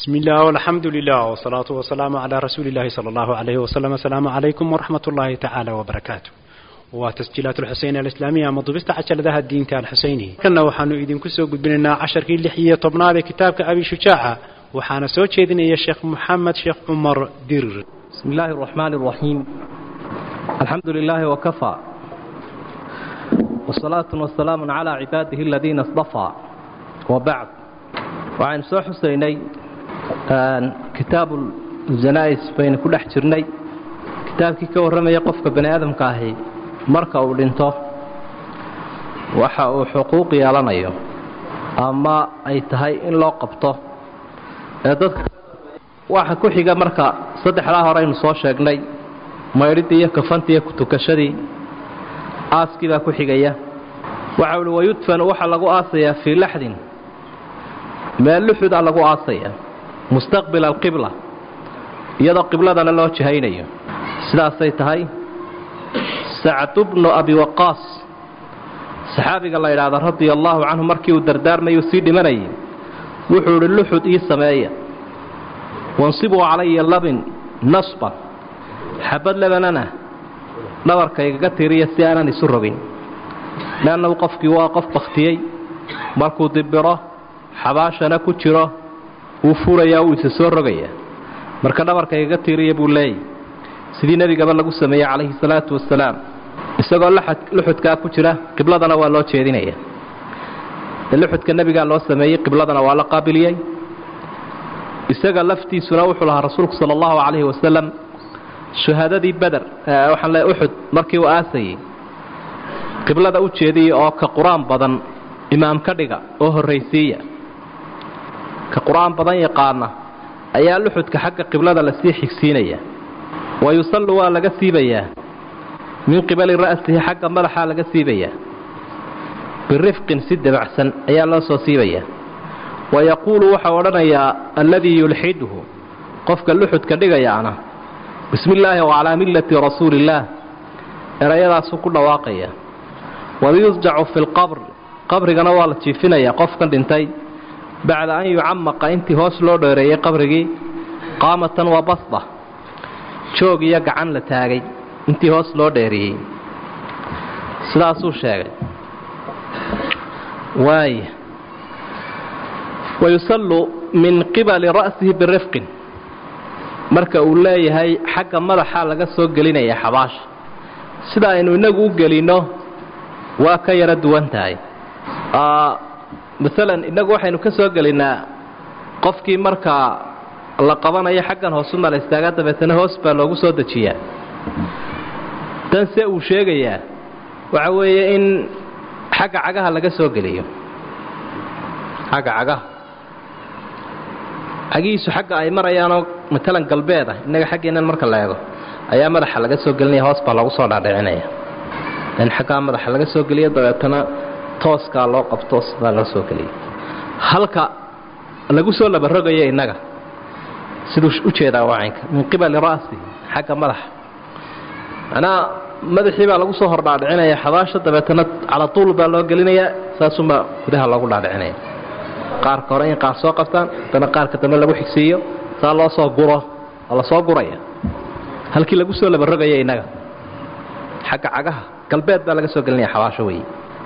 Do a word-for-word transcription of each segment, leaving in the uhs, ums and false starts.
بسم الله والحمد لله والصلاة والسلام على رسول الله صلى الله عليه وسلم. السلام عليكم ورحمة الله تعالى وبركاته. وتسجيلات الحسين الإسلامية مضبست عشر ذا الدين تاع الحسيني كنا وحنو إذن كسو قد بننا عشر كي لحية طبنا كتابك أبي شجاعة وحنا سوتش إذن يا شيخ محمد شيخ عمر دير. بسم الله الرحمن الرحيم. الحمد لله وكفى والصلاة والسلام على عباده الذين اصطفى وبعد. وعن سو حسيني كتاب الجنائز بين كل حجرني كتابك كورما يقف بني آدم كاهي marka uu dhinto waxa uu xuquuq yeelanayo ama ay tahay in loo qabto ee dadka waxa ku xiga marka saddexda hore aynu soo sheegnay maydhidii iyo kafantii ku tukashadii aaskiba ku xigaya waxa uu wayudfan waxa lagu aasaya fi lahdin meel luxuda lagu aasaya mustaqbil alqibla iyadoo qibladana loo jihaynayo sidaas ay tahay سعد بن أبي وقاص صحابي الله يرضى رضي الله عنه مركي ودردار ما يسيد مني وحور اللحد إيه سمايا وانصبوا علي اللبن نصبا حبد لبننا نور كي قتري السيانة نسربين لأنه وقف واقف بختيي مركو دبره حباشنا كتره وفوريا ويسسرقيا مركا نور كي قتري بولاي sidii nabiga lagu sameeyay calayhi salaatu wasalaam isagoo luxudka ku jira qibladana waa loo jeedinaya luxudka nabiga loo sameeyay qibladana waa la qaabiliyay isaga laftiisuna wuxuu lahaa rasuulku sallallahu alayhi wasallam shahaadadii badar waxaan la uhud markii uu aasay qiblada u jeediyay oo ka quraan badan imaam ka dhiga oo horeysiya ka quraan badan yaqaana ayaa luxudka xagga qiblada la sii xigsiinaya ويصلى ولا سيبيا من قبل رأسه حق ملحا لغا سيبيا بالرفق سد بعسن أي الله سو سيبيا ويقول وحورنا يا الذي يلحده قفك اللحد كدغا يانا بسم الله وعلى ملة رسول الله رأيضا سكول واقيا ويزجع في القبر قبر قنوال تشيفنا يا قفك دنتي بعد أن يعمق انت هوس لو ديري قبرغي قامة وبسطة joog iyo gacan la taagay intii hoos loo dheeriyay sidaas uu sheegay way wayusallu min qibali ra'sihi birifq marka uu leeyahay xagga madaxa laga soo gelinaya xabaash sida aynu inagu u gelino waa ka yara duwan tahay ah midalan inagu waxaynu ka soo gelinaa qofkii marka la qabanayo xaggan hoos u mala istaaga dabeetana hoos baa loogu soo dajiyaa tan se uu sheegayaa waxa weeye in xagga cagaha laga soo geliyo xagga cagaha agiisu xagga ay marayaanoo matalan galbeeda inaga xaggeenan marka la eego ayaa madaxa laga soo gelinaya hoos baa loogu soo dhaadhicinaya in xagga madaxa laga soo geliyo dabeetana tooska loo qabto sida loo soo geliyo halka lagu soo labarogayo inaga sidoo u jeedaa waanka min qibal raasi xagga madax ana madaxii baa lagu soo hordhaadhicinaya xabaasha dabeetana ala tuul baa loo gelinaya saasuma gudaha lagu dhaadhicinaya qaar kore in qaar soo qabtaan dana qaar ka dambe lagu xigsiyo saa loo soo guro la soo guraya halkii lagu soo labarogayay inaga xagga cagaha galbeed baa laga soo gelinaya xabaasha way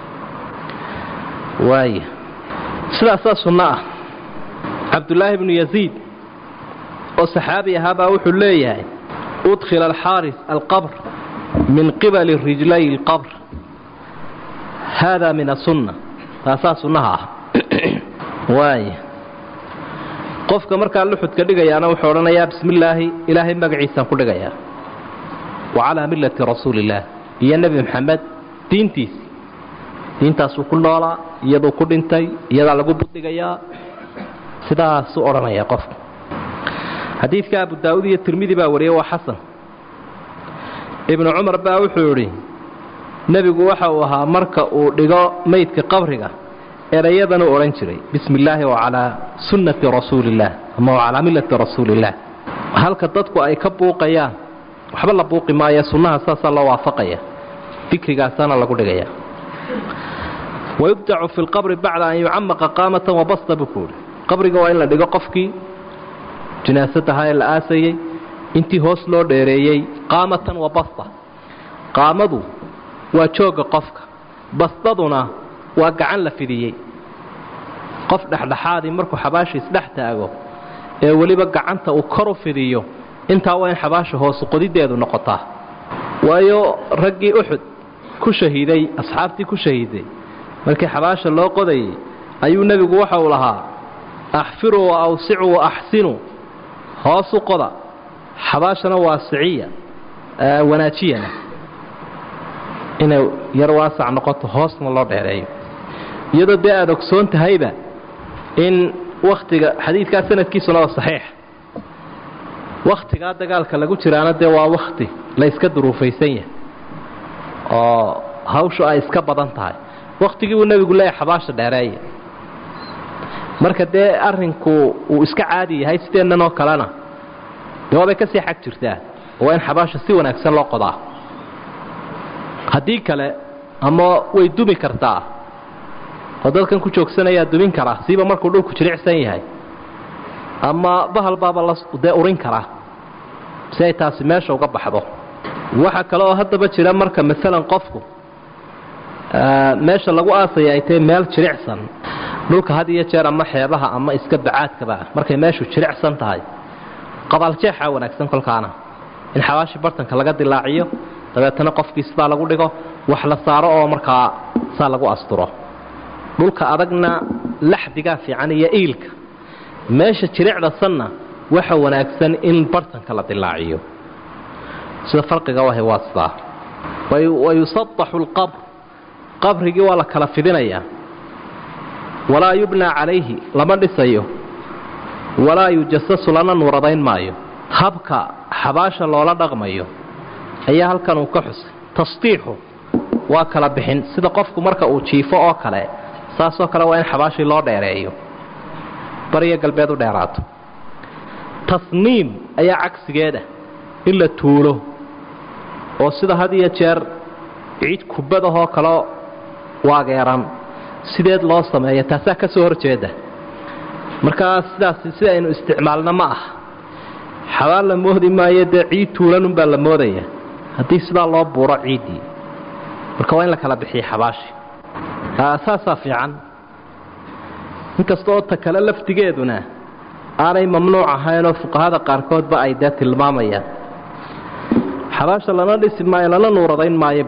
way sidaas sunnah Abdullah ibn Yazid وصحابي هذا وحو ليه أدخل الحارس القبر من قبل الرجلي القبر هذا من السنة أساس النهى واي قفك مركا اللحد كدقيا أنا وحورنا يا بسم الله إلهي مقعيسا كدقيا وعلى ملة رسول الله يا النبي محمد دينتيس دينتاس وكل الله يدو كدنتي يدو لقب دقيا سدا سؤرنا يا قفك حديث أبو داود الترمذي باوريه وحسن ابن عمر باوحوري نبي waxa uu ahaa marka uu dhigo meydka qabriga erayadan uu oran jiray bismillaah wa ala sunnati rasuulillah ama ala millati rasuulillah halka dadku ay ka buuqayaan waxba la buuqi maayo sunnaha saasa la waafaqaya fikrigaasana lagu dhigaya ويبدع في القبر بعد أن يعمق قامة وبسط بكور qabriga waa in la dhigo qofkii jinaasadaha ee la aasayey intii hoos loo dheereeyey qaamatan wa basta. qaamadu waa jooga qofka, bastaduna waa gacan la fidiyey. qof dhexdhexaadii markuu xabaasha isdhex taago ee weliba gacanta uu kor u fidiyo, intaa waa in xabaasha hoosu qodideedu noqotaa. waayo raggii uxud ku shahiiday, asxaabtii ku shahiiday, markii xabaasha loo qodayay ayuu nebigu waxa uu lahaa axfiruu wa awsicuu wa axsinuu, hoosu qoda, xabaashana waasiciya wanaajiyana, inay yar waasac noqoto, hoosna loo dheereeyo. iyadoo dee aad ogsoon tahayba in wakhtiga xadiidkaa sanadkiisuna waa saxiix, wakhtigaa dagaalka lagu jiraana dee waa wakhti la iska duruufaysan yahay oo hawshu ay iska badan tahay. wakhtigii buu nebigu leeyahay xabaasha dheereeya. marka dee arrinku uu iska caadi yahay sideennan oo kalena dee waabay ka sii xag jirtaa, waa in xabaasha si wanaagsan loo qodaa. haddii kale ama way dumi kartaa oo dadkan ku joogsanayaa dumin karaa, siiba markuu dhulku jiricsan yahay, ama bahal baaba la dee urin karaa si ay taasi meesha uga baxdo. waxa kale oo haddaba jira marka maalan qofku meesha lagu aasaya ay tahay meel jiricsan, dhulka had iyo jeer ama xeebaha ama iska bacaadkaba markay meeshu jiricsan tahay, qabaaljeexa wanaagsan kolkaana in xawaashi bartanka laga dilaaciyo, dabeetana qofkii sidaa lagu dhigo, wax la saaro oo markaa saa lagu asturo. dhulka adagna laxdigaa fiican iyo iilka, meesha jiricda sanna waxa wanaagsan in bartanka la dilaaciyo. sida farqiga wahay waa sidaa. wayusadaxu lqabr, qabrigii waa la kala fidinayaa. walaa yubnaa calayhi, lama dhisayo. walaa yujasasu, lana nuuradayn maayo. habka xabaasha loola dhaqmayo ayaa halkan uu ka xusay. tasdiixu waa kala bixin, sida qofku marka uu jiifo oo kale, saasoo kale waa in xabaashii loo dheereeyo, bariya galbeed u dheeraato. tasniim ayaa cagsigeeda, in la tuulo oo sida had iyo jeer ciid kubadahoo kale waageeran sideed loo sameeyo, taasaa ka soo horjeeda. markaa sidaas si aynu isticmaalna ma ah. xabaal la moodi maayo, dee ciid tuulanunbaa la moodaya haddii sidaa loo buuro ciiddii. marka waa in la kala bixiyo xabaashi, saasaa fiican. inkasta oo ta kale laftigeeduna aanay mamnuuc ahaynoo fuqahada qaarkoodba ay dee tilmaamayaan. xabaasha lana dhisi maayo, lana nuuradayn maayo,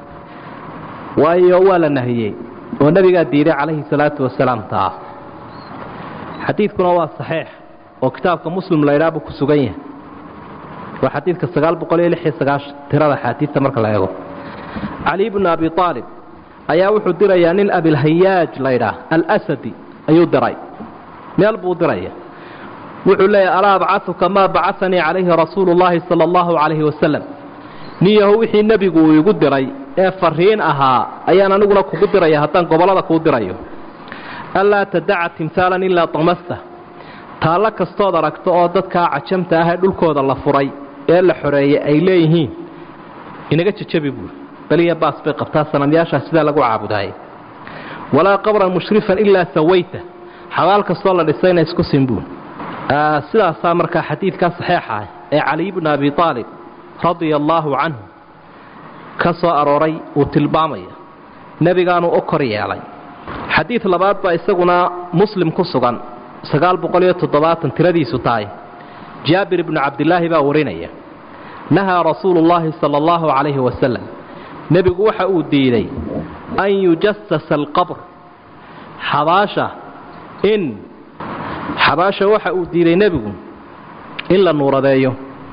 waayo waa la nahiyey oo nebigaa diiday calayhi salaatu wasalaam taa. xadiidkuna waa saxiix oo kitaabka muslim laydhaa buu ku sugan yahay. waa xadiidka sagaal boqol iyo lix iyo sagaashan tirada xaadiidta marka la eego. cali bnu abi aalib ayaa wuxuu dirayaa nin abilhayaaj laydhaa alasadi ayuu diray, meel buu diraya. wuxuu leeyahay alaa abcauka maa bacanii calayhi rasuulu llaahi sala allahu calayhi wasalam, niyahu wixii nebigu uu igu diray ee fariin ahaa ayaan aniguna kugu diraya haddaan gobollada kuu dirayo. anlaa tadaca timhaalan ilaa damasta, taallo kastood aragto oo dadkaa cajamta ah ee dhulkooda la furay ee la xoreeyey ay leeyihiin inaga jajabi buuri, beliya baas bay qabtaa, sanamyaashaa sidaa lagu caabudaayay. walaa qabran mushrifan ilaa sawayta, xabaal kastoo la dhisayna isku sinbuun. sidaasaa markaa xadiidkaa saxiixa ah ee cali bnu abi aalib radia allaahu canhu ka soo arooray uu tilmaamaya, nebigaanuu u kor yeelay. xadiid labaad baa isaguna muslim ku sugan, sagaal boqol iyo toddobaatan tiradiisu tahay. jaabir ibnu cabdilaahi baa warinaya, nahaa rasuulu llaahi sala allahu calayhi wasalam, nebigu waxa uu diiday an yujasasa alqabr, xabaasha in xabaasha waxa uu diiday nebigu in la nuuradeeyo,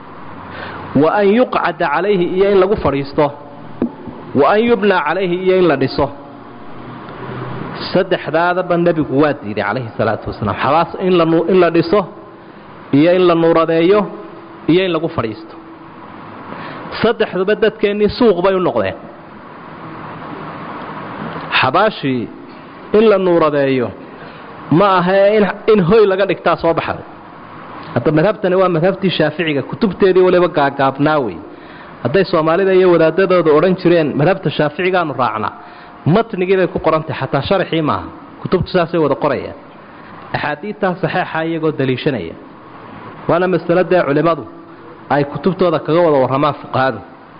wa an yuqcada calayhi, iyo in lagu fadhiisto, wa an yubnaa calayhi, iyo in la dhiso. saddexdaadaba nebigu waa diiday calayhi salaatu wasalaam. xabaas in la dhiso iyo in la nuuradeeyo iyo in lagu fadhiisto. saddexduba dadkeennii suuq bay u noqdeen. xabaashii in la nuuradeeyo ma ahee in hoy laga dhigtaa soo baxday. hadda madhabtani waa madhabtii shaaficiga, kutubteedii waliba gaagaabnaa wey. hadday soomaalida iyo wadaadadooda odhan jireen madhabta shaaficigaanu raacnaa, matnigii bay ku qorantahay, xataa sharaxii maaha. kutubtu saasay wada qorayaan, axaadiidtaa saxeixa iyagoo daliishanaya. waana masalada culimadu ay kutubtooda kaga wada waramaan fuqahaadu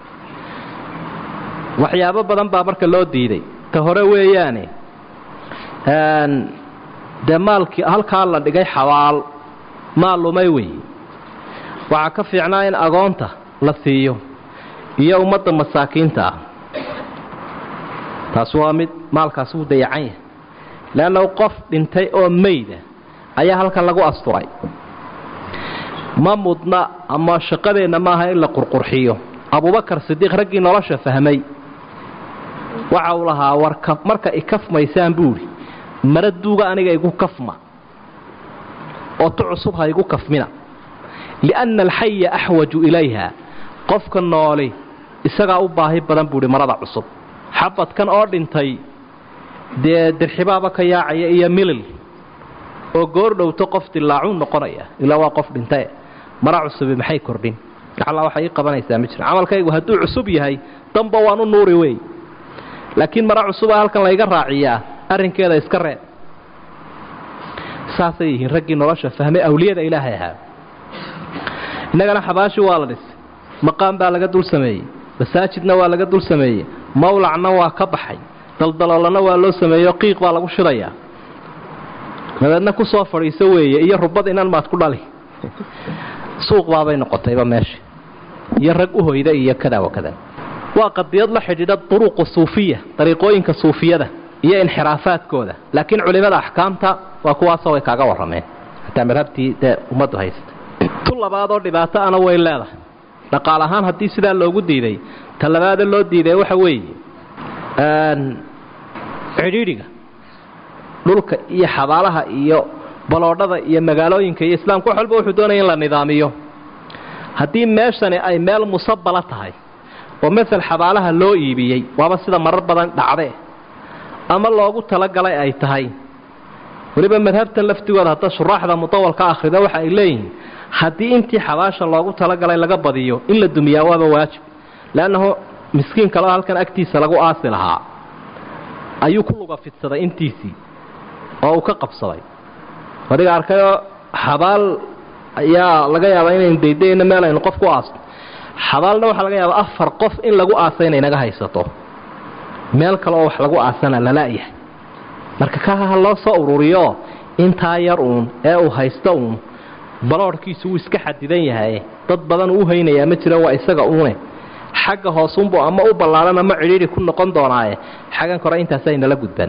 waxyaabo badan baa marka loo diiday ta hore weeyaane een de maalkii halkaa la dhigay xawaal maal lumay weeye waxaa ka fiicnaa in agoonta la siiyo iyo ummadda masaakiinta ah taas waa mid maalkaas uu dayacan yahay laanna qof dhintay oo meeyda ayaa halkan lagu asturay ma mudna ama shaqadeena maaha in la qurqurxiyo abubakar sidiiq raggii nolosha fahmay waxa uu lahaa warka marka ikafmaysaan buuri maraduuga aniga igu kafma oo tucusub ha igu kafmina lianna alxayya axwaju ilayha qofka nooli isagaa u baahi badan buuri marada cusub xabadkan oo dhintay dee dirxibaaba ka yaacaya iyo milil oo goor dhowto qof dilaacu noqonaya ilaa waa qof dhintay mara cusub maxay kordhin Allah waxa ay qabanaysaa ma jiro amalkaygu haduu cusub yahay damba waan u nuuri weey laakiin mara cusub halkan la iga raaciyaa arrinkeeda iska reeb saasay yihiin raggii nolosha fahmay awliyada ilaahay ahaa inagana xabaashi waa la dhis maqaam baa laga dul sameeyay masaajidna waa laga dul sameeyay mawlacna waa ka baxay daldaloolana waa loo sameeyo qiiq baa lagu shidaya madadna ku soo fadhiiso weeye iyo rubad inaan maad ku dhali suuq baabay noqotayba meesha iyo rag u hoyda iyo kada wa kada waa qadiyad la xidhiidha duruuq suufiya dariiqooyinka suufiyada iyo inxiraafaadkooda laakiin culimada ahkaamta waa kuwaas oo ay kaaga warameen hatta marabtii ummadu haysta tullabaad oo dhibaato ana way leedahay dhaqaal ahaan hadii sida loogu diiday talabaada loo diiday waxa weeye aan xidhiidhiga dhulka iyo xabaalaha iyo baloodhada iyo magaalooyinka iyo islaamku wax walba wuxuu doonayay in la nidaamiyo hadii meeshani ay meel musabbala tahay oo mesela xabaalaha loo iibiyay waaba sida marar badan dhacday ama loogu tala galay ay tahay waliba madhabtan laftigooda hadda shuraaxda mutawalka akhrida waxa ay leeyihiin hadii intii xabaasha loogu tala galay laga badiyo in la dumiyaa waa waajib laanahu miskiin kale halkan agtiisa lagu aasi lahaa ayuu ku luga fidsaday intiisii oo uu ka qabsaday wadiga arkayo xabaal ayaa laga yaabaa inay deydayna meel ay qof ku aasto xabaalna waxa laga yaabaa afar qof in lagu aasayna inaga haysato meel kale oo wax lagu aasana la laayahay marka ka loo soo ururiyo inta yar uun ee uu haysto uun baloorkiisu uu iska xadidan yahay dad badan uu haynaya ma jiro waa isaga uune xagga hoosunbu ama u ballaaran ama ciriiri ku noqon doonaaye xagan kore intaas ay nala gudban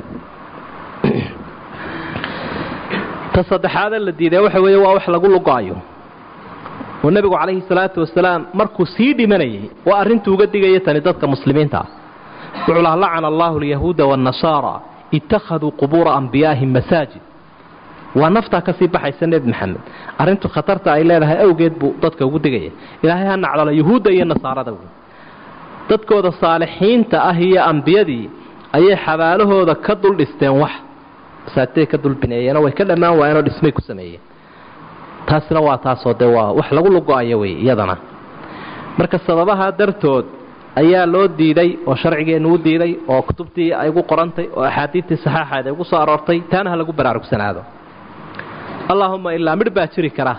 tasaddaxaad la diiday waxa weeye waa wax lagu lugaayo oo nabigu kaleey salaatu wasalaam markuu sii dhimanayay waa arintu uga digay tan dadka muslimiinta wuxuu la'ana Allahu al-yahuuda wan-nasara ittakhadhu qubur anbiya'ihim masajid wa nafta ka sii baxaysan nabi maxamed arintu khatarta ay leedahay awgeed buu dadka ugu digay ilaahay ha nacdala yahuuda iyo nasaarada dadkooda saalixiinta ah iyo anbiyadii ayay xabaalahooda ka dul dhisteen wax saatay ka dul bineeyeen way ka dhamaan waayeen oo dhismay ku sameeyeen taasna waa taasoo de waa wax lagu lugaayo way iyadana marka sababaha dartood ayaa loo diiday oo sharcigeenu u diiday oo kutubtii ay ugu qorantay oo axaadiistii saxiixaad ay ugu soo aroortay taana lagu baraarugsanaado allahumma illa mid baa jiri kara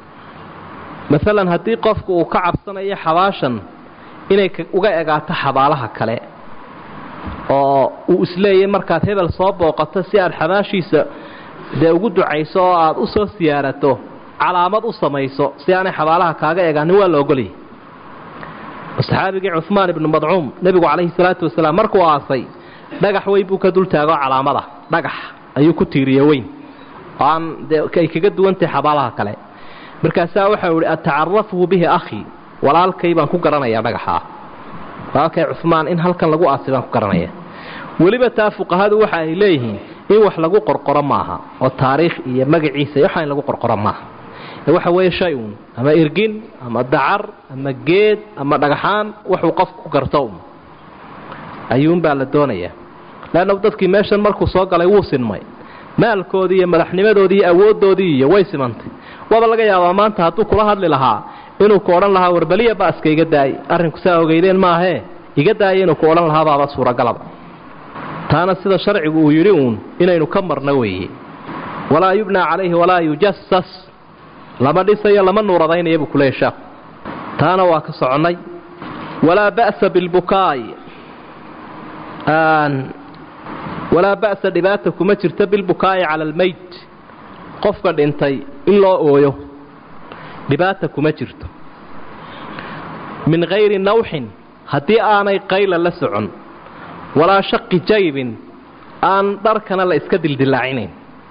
midalan hadii qofku uu ka cabsanayo xabaashan inay uga egaato xabaalaha kale oo uu isleeyay markaad hebel soo booqato si aad xabaashiisa de ugu ducayso oo aad u soo siyaarato calaamad u samayso si aanay xabaalaha kaaga eegaanin waa la ogoliyay saxaabigii Uthman ibn Mad'um nabigu kaleey salaatu wasalaam markuu aasay dhagax way buu ka dul taago calaamada dhagax ayuu ku tiiriyay weyn aan kay kaga duwantay xabaalaha kale markaas waxa uu ata'arrafu bihi akhi walaalkay baan ku garanayaa dhagaxa walaalkay Uthman in halkan lagu aasay baan ku garanayaa waliba taa fuqahadu waxa ay leeyihiin in wax lagu qorqoro maaha oo taariikh iyo magaciisa waxa in lagu qorqoro maaha waxa weeye shay uun ama irgin ama dacar ama geed ama dhagaxaan wuxuu qofku ku garto ayuun baa la doonayaa laana dadkii meeshan markuu soo galay wuu sinmay maalkoodii iyo madaxnimadoodii iyo awoodoodii iyo way simantay waba laga yaabaa maanta hadduu kula hadli lahaa inuu ku odhan lahaa warbaliya baaska iga daay arrinku saa ogeydeen maahe iga daay inuu ku odhan lahaa baaba suuragalaba taana sida sharcigu uu yiri uun inaynu ka marna weeye walaa yubna calayhi walaa yujassas lama dhisayo lama nuuradaynayo buu kuleeyahay sheekhu taana waa ka soconay walaa ba'sa bilbukaa'i walaa ba'sa dhibaata kuma jirta bilbukaa'i cala almayt qofka dhintay in loo ooyo dhibaata kuma jirto min hayri nawxin haddii aanay qayla la socon walaa shaqi jaybin aan dharkana la iska dildilaacinayn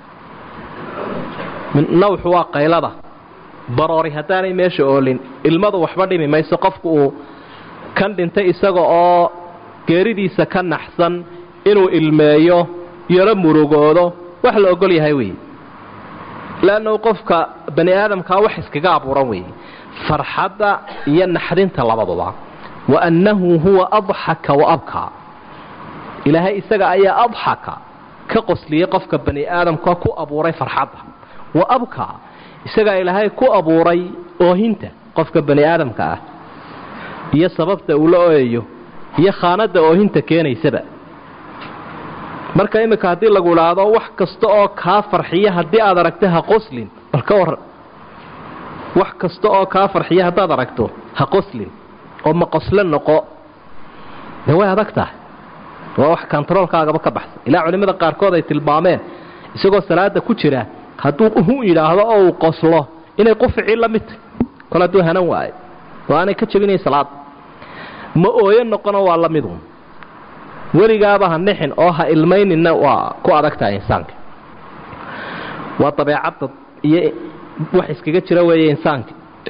nawxu waa qaylada baroori haddaanay meesha oolin ilmadu waxba dhimi mayso qofku uu kan dhintay isaga oo geeridiisa ka naxsan inuu ilmeeyo yaro murugoodo wax la ogol yahay weeye laannu qofka bani aadamkaa wax iskaga abuuran weeye farxadda iyo naxdinta labaduba wa annahu huwa adxaka wa abkaa ilaahay isaga ayaa adxaka ka qosliyey qofka bani aadamka ku abuuray farxadda wa abkaa isagaa ilaahay ku abuuray oohinta qofka bani aadamka ah iyo sababta uu la ooyayo iyo khaanadda oohinta keenaysaba marka imika haddii lagu idhaahdo wax kasta oo kaa farxiya haddii aad aragto ha qoslin bal ka warran wax kasta oo kaa farxiya haddaad aragto ha qoslin oo ma qoslo noqo dee way adag tahay waa wax kontaroolkaagaba ka baxsan ilaa culimmada qaarkood ay tilmaameen isagoo salaada ku jira hadduu uhu yidhaahdo oo uu qoslo inay quficii la mid tahy kol hadduu hanan waayo oo aanay ka jebinayn salaada ma ooyo noqono waa la midun weligaaba ha nixin oo ha ilmaynina waa ku adag tahay insaanka waa dabeecadda iyo wax iskaga jira weeye insaanka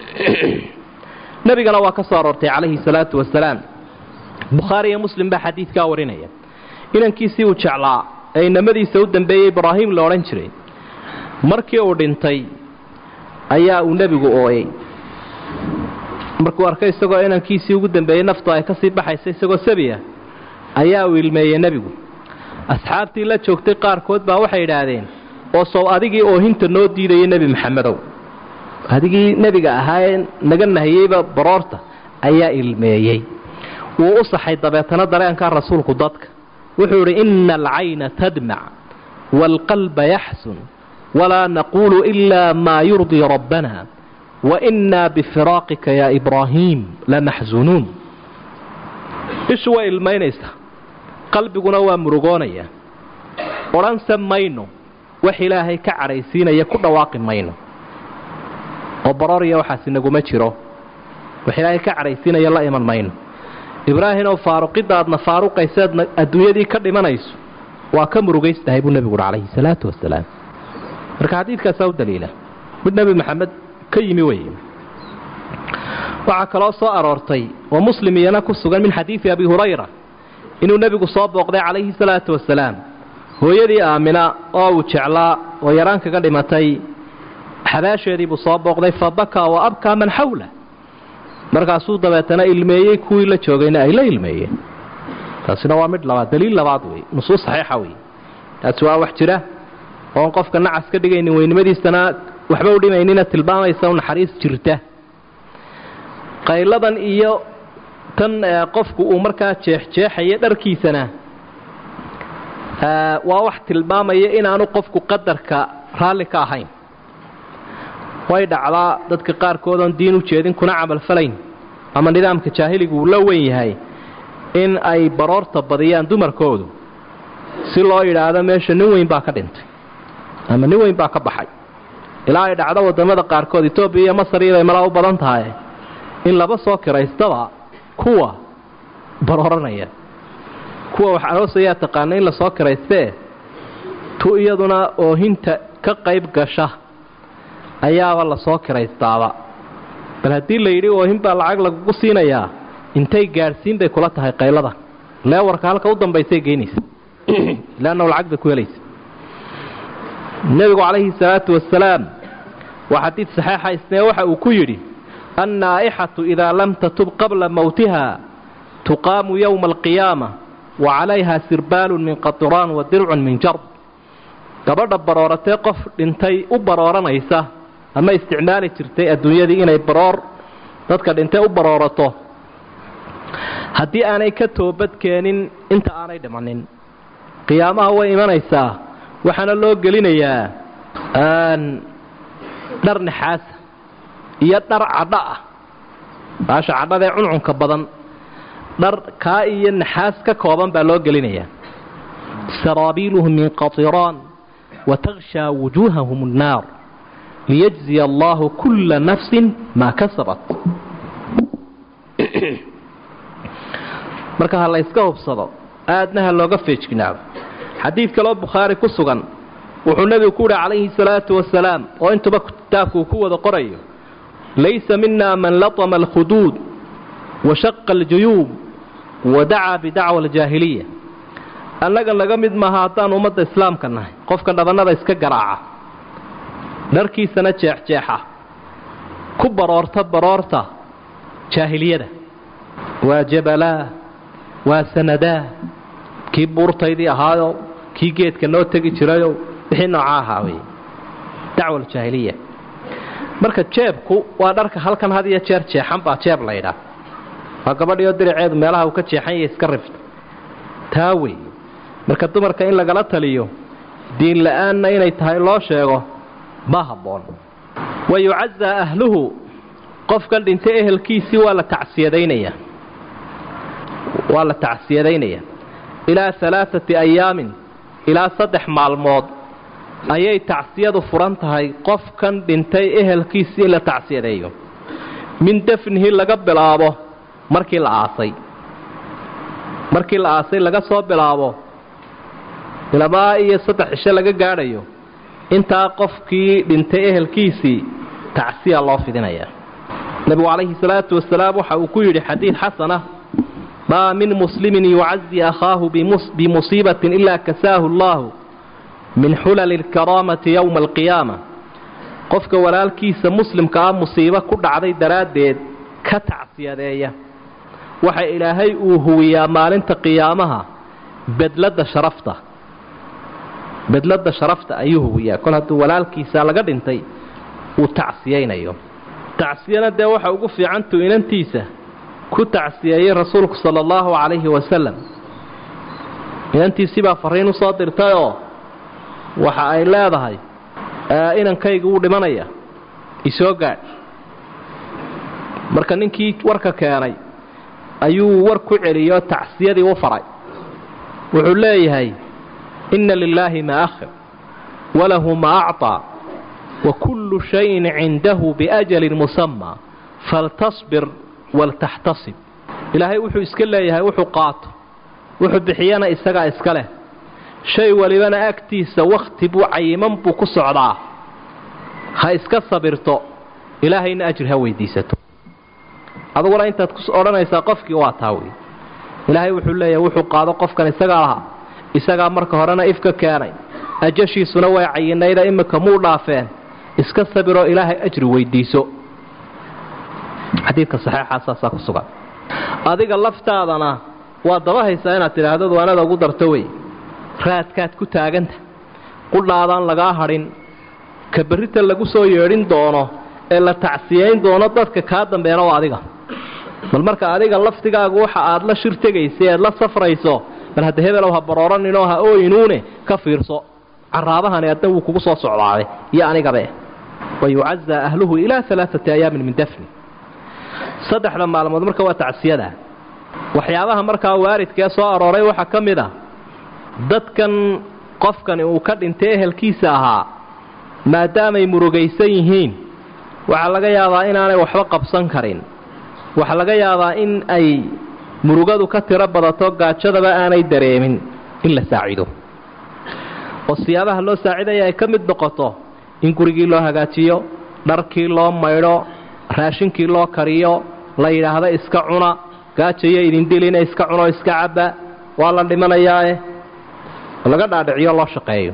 nebigana waa ka soo aroortay calayhi salaatu wasalaam bukhaari iyo muslim baa xadiidkaa warinaya inankiisii uu jeclaa ee inamadiisa u dambeeyey ibraahim la odhan jiray markii uu dhintay ayaa uu nebigu ooyey markuu arkay isagoo inankiisii ugu dambeeyey naftu ay ka sii baxaysa isagoo sabiya ayaa uu ilmeeyey nebigu asxaabtii la joogtay qaarkood baa waxay idhaahdeen oo sow adigii oohinta noo diidayay nebi maxamedow adigii nebiga ahaayee naga nahiyeyba baroorta ayaa ilmeeyey wuu u saxay dabeetana dareenkaa rasuulku dadka wuxuu idhi inna alcayna tadmac waalqalba yaxsun walaa naquulu ilaa maa yurdii rabbana wainnaa bifiraaqika yaa ibraahiim lamaxsunuun ishu way ilmaynaysaa qalbiguna waa murugoonaya odhanse mayno wax ilaahay ka cadhaysiinaya ku dhawaaqi mayno oo barooriya waxaasi naguma jiro wax ilaahay ka cadhaysiinaya la iman mayno ibraahimow faaruqidda aadna faaruqayseedna adduunyadii ka dhimanayso waa ka murugaystahay buu nebigu uhi calayhi salaatu wasalaam marka xadiidkaasaa u daliila mid nebi maxamed ka yimi weye waxaa kaloo soo aroortay oo muslim iyana ku sugan min xadiidi abi hurayra inuu nebigu soo booqday calayhi salaatu wasalaam hooyadii aamina oo uu jeclaa oo yaraan kaga dhimatay xabaasheedii buu soo booqday fa bakaa wa abkaa man xawla markaasuu dabeetana ilmeeyey kuwii la joogayna ay la ilmeeyeen taasina waa mid labaad daliil labaad wey nusuus saxiixa wey taasi waa wax jira oon qofka nacas ka dhigaynin weynimadiisana waxba u dhimaynina tilmaamaysa u naxariis jirta qayladan iyo tan qofku uu markaa jeexjeexaya dharkiisana waa wax tilmaamaya inaanu qofku qadarka raalli ka ahayn way dhacdaa dadka qaarkood oon diin u jeedin kuna camalfalayn ama nidaamka jaahiligu uu la weyn yahay in ay baroorta badiyaan dumarkoodu si loo yidhaahdo meesha nin weyn baa ka dhintay ama nin weyn baa ka baxay ilaa ay dhacdo waddamada qaarkood etoobiya iyo masar iyobay malaa u badan tahay in laba soo kiraystaba kuwa barooranaya kuwa wax aroosayaa taqaana in la soo kiraystee tu iyaduna oohinta ka qayb gasha ayaaba la soo kiraystaaba bal haddii la yidhi oohin baa lacag lagugu siinayaa intay gaadhsiin bay kula tahay qaylada leewarka halka u dambaysay geynaysa ilaannahu lacag bay ku helaysa nebigu calayhi salaatu wasalaam waa xadiid saxiixa isnee waxa uu ku yidhi annaa'ixatu idaa lam tatub qabla mawtiha tuqaamu yowma alqiyaama wa calayha sirbaalun min qatiraan wa dircun min jarb gabadha barooratee qof dhintay u barooranaysa ama isticmaali jirtay adduunyadii inay baroor dadka dhintay u baroorato haddii aanay ka toobadkeenin inta aanay dhimanin qiyaamaha way imanaysaa waxaana loo gelinayaa dhar naxaasa iyo dhar cadho ah baasha cadhada ee cuncunka badan dhar kaa iyo naxaas ka kooban baa loo gelinayaa saraabiiluhum min qatiraan watakhshaa wujuuhahum annaar liyajziya allaahu kulla nafsin maa kasabat marka ha la yska hubsado aadna ha looga feejignaado xadiid kaloo bukhaari ku sugan wuxuu nebigu ku yidhi calayhi salaatu wasalaam oo intuba kitaabku uu ku wada qorayo laysa mina man latama alkhuduud washaqa aljuyuub wadacaa bidacwa aljaahiliya annaga naga mid maaha haddaan ummadda islaamka nahay qofka dhabannada iska garaaca dharkiisana jeexjeexa ku baroorta baroorta jaahiliyada waa jabalaa waa sanadaa kii buurtaydii ahaayo kii geedka noo tegi jirayo wixii noocaa ahaa wey dacwa aljaahiliya marka jeebku waa dharka halkan had iyo jeer jeexan baa jeeb laydhaa waa gabadhiyo diriceedu meelaha uu ka jeexan yahay iska rifta taa wey marka dumarka in lagala taliyo diin la'aanna inay tahay loo sheego ma habboon wa yucazaa ahluhu qofkan dhintay ehelkiisii waa la tacsiyadaynayaa waa la tacsiyadaynayaa ilaa alaaati ayaamin ilaa saddex maalmood ayay tacsiyadu furan tahay qofkan dhintay ehelkiisii in la tacsiyadeeyo min dafnihi laga bilaabo markii la aasay markii la aasay laga soo bilaabo ilaa iyo saddex cisho laga gaadhayo intaa qofkii dhintay ehelkiisii tacsiya loo fidinayaa nabigu calayhi salaatu wasalaam waxa uu ku yidhi xadiid xasana maa min muslimin yucazi akhaahu bimusiibatin ilaa kasaahu allaahu min xulali alkaraamati yowma alqiyaama qofka walaalkiisa muslimka ah musiibo ku dhacday daraaddeed ka tacsiyadeeya waxa ilaahay uu huwiyaa maalinta qiyaamaha bedladda sharafta bedladda sharafta ayuu huwiyaa kol hadduu walaalkiisa laga dhintay uu tacsiyaynayo tacsiyana dee waxa ugu fiicantuu inantiisa ku tacsiyeeyey rasuulku sala allahu calayhi wasalam inantiisii baa farriin u soo dirtayoo waxa ay leedahay inankayga wuu dhimanaya isoo gaadh marka ninkii warka keenay ayuu war ku celiyo tacsiyadii u faray wuxuu leeyahay inna lilaahi maa akhir walahu maa acطaa wakullu shayin cindahu biajalin musammaa faltasbir waltaxtasib ilaahay wuxuu iska leeyahay wuxuu qaato wuxuu bixiyana isagaa iska leh shay walibana agtiisa wakhti buu cayiman buu ku socdaa ha iska sabirto ilaahayna ajri ha weydiisato aduguna intaad ku odhanaysaa qofkii waa taa wey ilaahay wuxuu leeyahay wuxuu qaado qofkan isagaa lahaa isagaa marka horena ifka keenay ajashiisuna way cayinayda imika muu dhaafeen iska sabiroo ilaahay ajri weydiiso xadiidka saxiixaasaasaa ku sugan adiga laftaadana waa daba haysaa inaad tidhaahdo waanada ugu darto wey raadkaad ku taaganta qudhaadaan lagaa hadhin ka berrita lagu soo yeedhin doono ee la tacsiyayn doono dadka kaa dambeena waa adiga bal marka adiga laftigaagu waxa aad la shir tegaysa eed la safrayso bal hadda hebelow ha barooraninoo ha ooyinuune ka fiirso caraabahani adna wuu kugu soo socdaaday iyo anigabe wa yucazaa ahluhu ilaa alaaati ayaamin min dafni saddexda maalmood marka waa tacsiyada waxyaabaha markaa waaridkee soo arooray waxaa ka mid a dadkan qofkani uu ka dhintay ehelkiisa ahaa maadaamay murugaysan yihiin waxaa laga yaabaa inaanay waxba qabsan karin waxaa laga yaabaa in ay murugadu ka tiro badato gaajadaba aanay dareemin in la saacido oo siyaabaha loo saacidaya ay ka mid noqoto in gurigii loo hagaajiyo dharkii loo maydho raashinkii loo kariyo la yidhaahdo iska cuna gaajayo idin dilina iska cuno iska cabba waa la dhimanayaae laga dhaadhiciyo loo shaqeeyo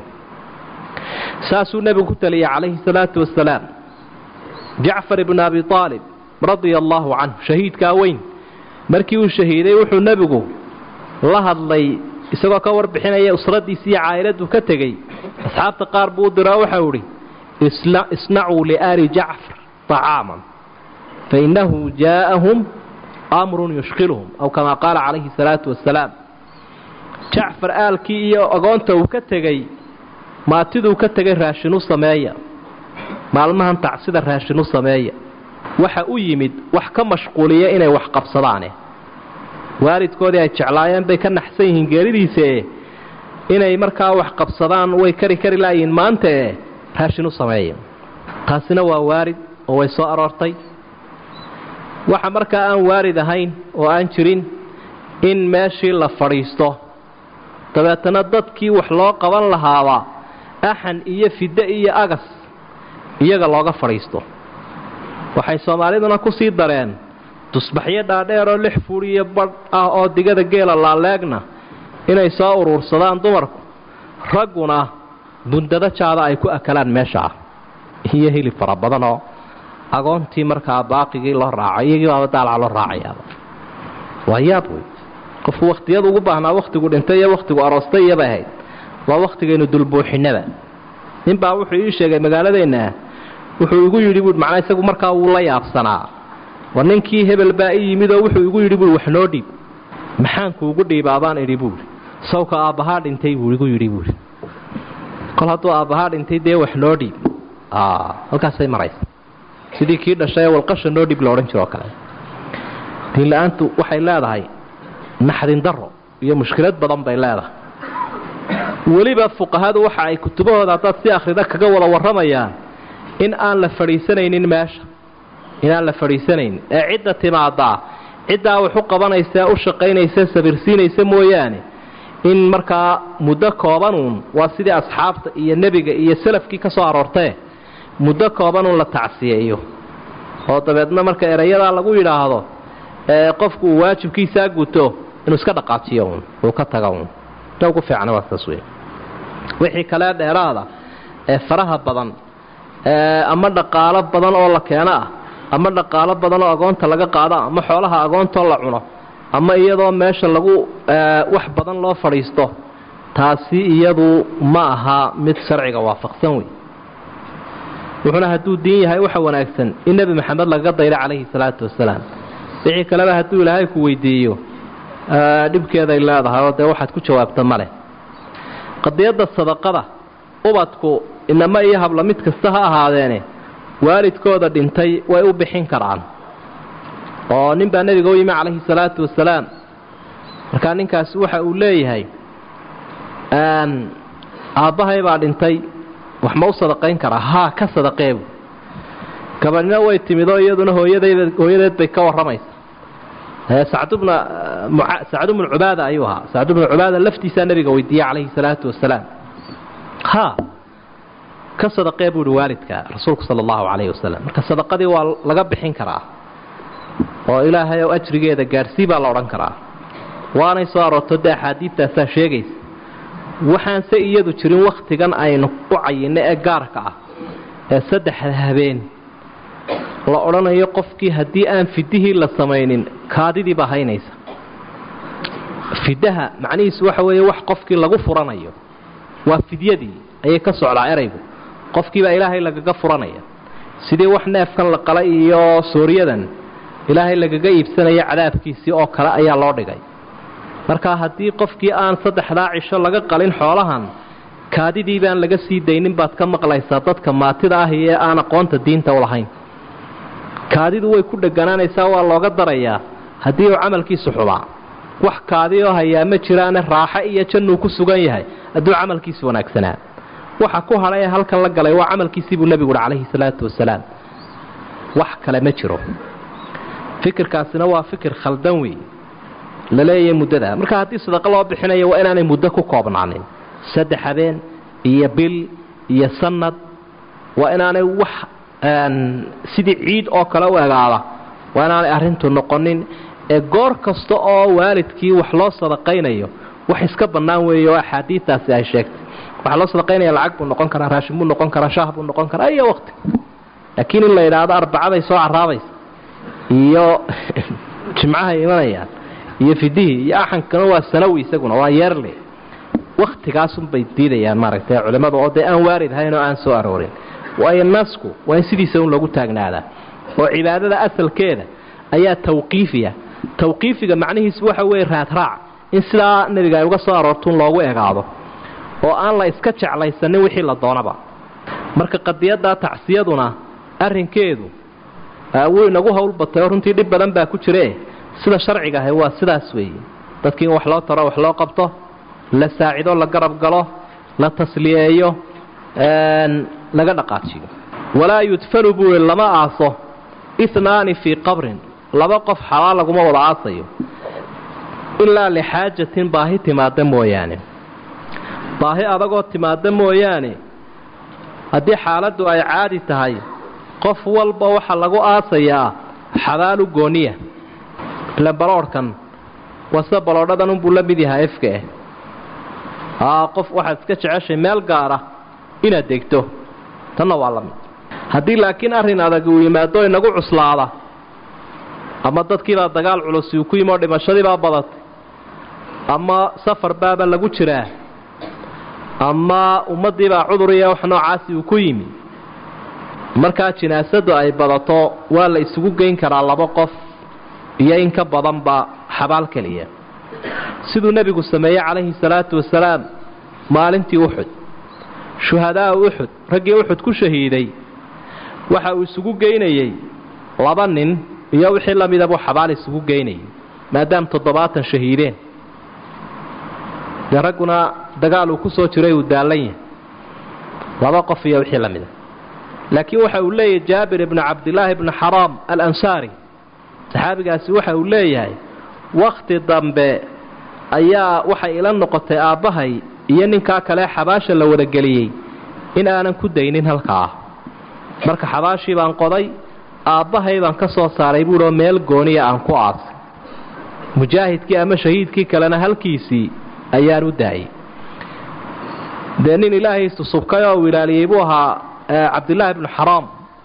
saasuu nebigu ku taliyay calayhi salaatu wasalaam jacfar ibnu abi aalib radia allaahu canhu shahiidkaa weyn markii uu shahiiday wuxuu nebigu la hadlay isagoo ka warbixinaya usraddiisi iyo caa'iladuu ka tegey asxaabta qaar buu u diro waxau idhi isnacuu liaali jacfar طacaaman fainahu jaa'ahum amrun yushqiluhum aw kamaa qaala calayhi salaatu wasalaam jacfar aalkii iyo agoonta uu ka tegey maatiduu ka tegay raashinu sameeya maalmahan tacsida raashinu sameeya waxa u yimid wax ka mashquuliya inay wax qabsadaane waalidkoodii ay jeclaayeen bay ka naxsan yihiin geeridiisa inay markaa wax qabsadaan way kari kari laayiin maanta ee raashin u sameeya taasina waa waarid oo way soo aroortay waxa markaa aan waarid ahayn oo aan jirin in meeshii la fadhiisto dabeetana dadkii wax loo qaban lahaaba axan iyo fidda iyo agas iyaga looga fadhiisto waxay soomaaliduna ku sii dareen tusbaxyo dhaadheer oo lix fuur iyo badh ah oo digada geela laaleegna inay soo urursadaan dumarku ragguna bundada jaada ay ku akalaan meesha iyo hilib fara badan oo agoontii markaa baaqigii loo raacay iyagii baaba daalaca loo raacayaaba waa yaab wey qofku wakhtiyada ugu baahnaa wakhtigu dhintay iyo wakhtigu aroostay iyobay ahayd waa wakhtigaynu dulbuuxinaba ninbaa wuxuu ii sheegay magaaladeenna wuxuu igu yidhi buui macnaa isagu markaa wuu la yaabsanaa war ninkii hebel baa ii yimid oo wuxuu igu yidhi buui wax noo dhiib maxaankuugu dhiibaabaan idhi buuri sawka aabbahaa dhintay buu igu yidhi buuri kol hadduu aabbahaa dhintay dee wax noo dhiib halkaasay maraysa sidii kii dhashay ee walqasha noo dhib loodhan jiroo kale diinla-aantu waxay leedahay naxdin daro iyo mushkilad badan bay leedahay weliba fuqahadu waxa ay kutubahooda haddaad si akhrida kaga wada warramayaan in aan la fadhiisanaynin meesha inaan la fadhiisanayn ee cidda timaadaa ciddaa wax u qabanaysa u shaqaynaysa sabirsiinaysa mooyaane in markaa muddo koobanuun waa sidii asxaabta iyo nebiga iyo salafkii ka soo aroortee muddo koobanuun la tacsiyeeyo oo dabeedna marka erayadaa lagu yidhaahdo ee qofku uu waajibkiisaa guto inuu iska dhaqaajiyo uun uu ka taga uun ta ugu fiicna waa taas wey wixii kale dheeraada ee faraha badan ee ama dhaqaalo badan oo la keeno ah ama dhaqaalo badan oo agoonta laga qaado ama xoolaha agoontoo la cuno ama iyadoo meesha lagu wax badan loo fadhiisto taasi iyadu ma aha mid sharciga waafaqsan wey wuxuuna hadduu diin yahay waxa wanaagsan in nebi maxamed lagaga dayda calayhi salaatu wasalaam wixii kaleba hadduu ilaahay ku weydiiyo dhibkeeday leedahay oo dee waxaad ku jawaabta ma leh qadiyadda sadaqada ubadku inama iyo habla mid kasta ha ahaadeene waalidkooda dhintay way u bixin karaan oo nin baa nebiga u yimi calayhi salaatu wasalaam markaa ninkaasi waxa uu leeyahay aabbahay baa dhintay wax ma u sadaqayn karaa haa ka sadaqeebu gabadhina way timid oo iyaduna hooyadeed hooyadeed bay ka warramaysa sacd bna sacd bnu cubaada ayuu ahaa sacd bnu cubaada laftiisaa nebiga weydiiyey calayhi salaatu wasalaam haa ka sadaqee buu ihi waalidka rasuulku sala allahu calayhi wasalam marka sadaqadii waa laga bixin karaa oo ilaahay oo ajrigeeda gaadhsii baa la odhan karaa waanay soo aroorto dee axaadiidtaasaa sheegaysa waxaanse iyadu jirin wakhtigan aynu u cayinno ee gaarka ah ee saddexda habeen la odhanayo qofkii haddii aan fidihii la samaynin kaadidii baa haynaysa fidaha macnihiisu waxa weeye wax qofkii lagu furanayo waa fidyadii ayay ka socdaa eraygu qofkii baa ilaahay lagaga furanaya sidii wax neefkan la qalay iyo sooriyadan ilaahay lagaga iibsanaya cadaabkiisii oo kale ayaa loo dhigay marka haddii qofkii aan saddexdaa cisho laga qalin xoolahan kaadidii baan laga sii daynin baad ka maqlaysaa dadka maatida ah ee aan aqoonta diinta u lahayn kaadidu way ku dheganaanaysaa waa looga darayaa haddii uu camalkiisu xubaa wax kaadi oo hayaa ma jiraane raaxo iyo jannuu ku sugan yahay hadduu camalkiisu wanaagsanaa waxa ku hadhay ee halkan la galay waa camalkiisii buu nebigu uhi calayhi salaatu wasalaam wax kale ma jiro fikirkaasina waa fikir khaldan wey la leeyahay muddada marka haddii sadaqa loo bixinayo waa inaanay muddo ku koobnaanin saddex habeen iyo bil iyo sanad waa inaanay wax sidii ciid oo kale u egaada waa inaanay arrintu noqonin ee goor kasta oo waalidkii wax loo sadaqaynayo wax iska bannaan weeye oo axaadiistaasi ay sheegtay waxaa loo sadaqaynaya lacag buu noqon karaa raashin buu noqon karaa shaah buu noqon karaa iyo waqti laakiin in la yidhaahdo arbacaday soo caraabaysa iyo jimcahay imanayaan iyo fidihii iyo axankana waa sanawi isaguna waa yeerle waktigaasunbay diidayaan maaragtay culimmadu oo dee aan waarid ahayn oo aan soo aroorin waayo nasku waa in sidiisa un loogu taagnaadaa oo cibaadada asalkeeda ayaa tawqiifiya tawqiifiga macnihiisu waxa weeye raadraac in sidaa nebiga ay uga soo aroortuun loogu egaado oo aan la iska jeclaysanin wixii la doonaba marka qadiyaddaa tacsiyaduna arrinkeedu wuu inagu hawl batay runtii dhib badan baa ku jire sida sharciga ah waa sidaas weeye dadkii wax loo taro wax loo qabto la saacido la garab galo la tasliyeeyo een laga dhaqaajiyo walaa yudfanu bu lama aaso ithnaani fi qabrin laba qof xalaal lagu ma wada aasayo illa li haajatin baahi timaada mooyaane baahi adagoo timaada mooyaane haddii xaaladdu ay caadi tahay qof walba waxa lagu aasayaa xabaalu gooniya la baroorkan wasa baroodhadan uu buu la mid yahay afka ah qof waxa iska jeceshay meel gaar ah inaad degto tan waa la mid haddii laakiin arrin adag uu yimaado inagu cuslaada ama dadkii baa dagaal culus uu ku yimo dhimashadii baa badatay ama safar baaba lagu jiraa ama ummadii baa cudur iyo wax noocaas uu ku yimi marka jinaasadu ay badato waa la isugu geyn karaa laba qof iyo in ka badan ba xabaal kaliya sidoo nabigu sameeyay calayhi salaatu wasalaam maalintii Uhud shuhadaa Uhud ragii Uhud ku shahiiday waxa uu isugu geynayay laba nin iyo wixii la mid ah xabaal isugu geynayay maadaam toddobaatan shahiideen daraguna dagaal uu ku soo jiray uu daalan laba qof iyo wixii la mid ah laakiin waxa uu leeyahay Jaabir ibn Abdullah ibn Haram al-Ansari saxaabigaasi waxa uu leeyahay waqti dambe ayaa waxa ila noqotay aabahay iyo ninka kale xabaasha la wada galiyay in aanan ku daynin halkaa marka xabaashii baan qoday aabahay baan ka soo saaray buuro meel gooniya aan ku aas mujaahidkii ama shahiidkii kalena halkiisii ayaan u daayay deenin ilaahay subkay oo wilaaliyay buu ahaa Abdullah ibn Haram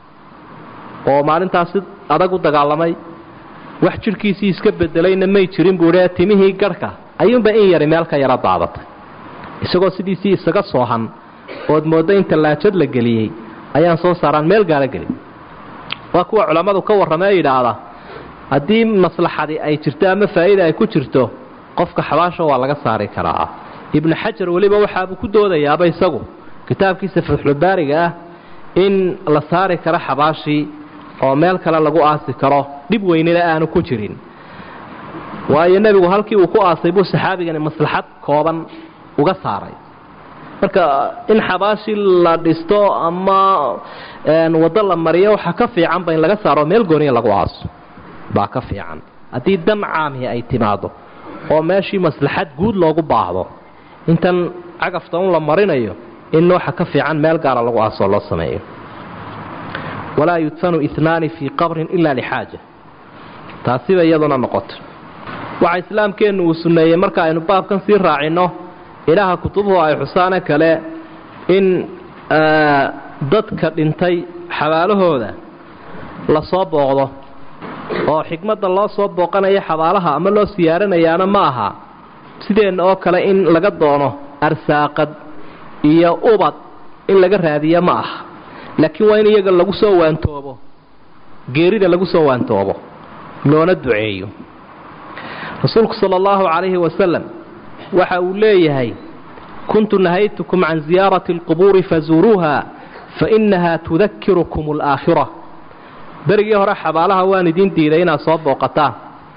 oo maalintaas adag u dagaalamay wax jirkiisii iska bedelayna may jirin buuree timihii garka ayuunba in yar meel ka yara daadatay isagoo sidiisii isaga soohan oo moodo inta laajad la galiyay ayaan soo saaran meel gaala galin waa kuwa culimadu ka waramay yiraahdo hadii maslaxadi ay jirto ama faa'iido ay ku jirto qofka xabaasho waa laga saari karaa ibn Hajar waliba waxa uu ku doodayaa isagu kitaabkiisa Fathul Baariga in la saari kara xabaashi oo meel kale lagu aasi karo dib weynina aanu ku jirin waayo nabigu halkii uu ku aasay buu saxaabigan maslaxad kooban uga saaray marka in xabaashi la dhisto ama een wada la mariyo waxa ka fiican ba in laga saaro meel gooniya lagu aaso baa ka fiican hadii dam caami ay timaado oo meeshii maslaxad guud loogu baahdo intan cagafta un la marinayo in waxa ka fiican meel gaar lagu aaso loo sameeyo ولا يدفن اثنان في قبر إلا لحاجة taasiba iyaduna noqoto waxa islaamkeenu uu suneeyay marka aynu baabkan sii raacino ilaaha kutubuhu ay xusaana kale in dadka dhintay xabaalahooda la soo booqdo oo xikmadda loo soo booqanayo xabaalaha ama loo siyaaranayaana ma aha sideen oo kale in laga doono arsaaqad iyo ubad in laga raadiyo ma aha laakiin waa in iyaga lagu soo waantoobo geerida lagu soo waantoobo loona duceeyo rasuulku sallallahu alayhi wa sallam waxa uu leeyahay kuntu nahaytukum an ziyarati alqubur fazuruha fa innaha tudhakkirukum al-aakhirah darigi hore xabaalaha waan idin diiday inaad soo booqataan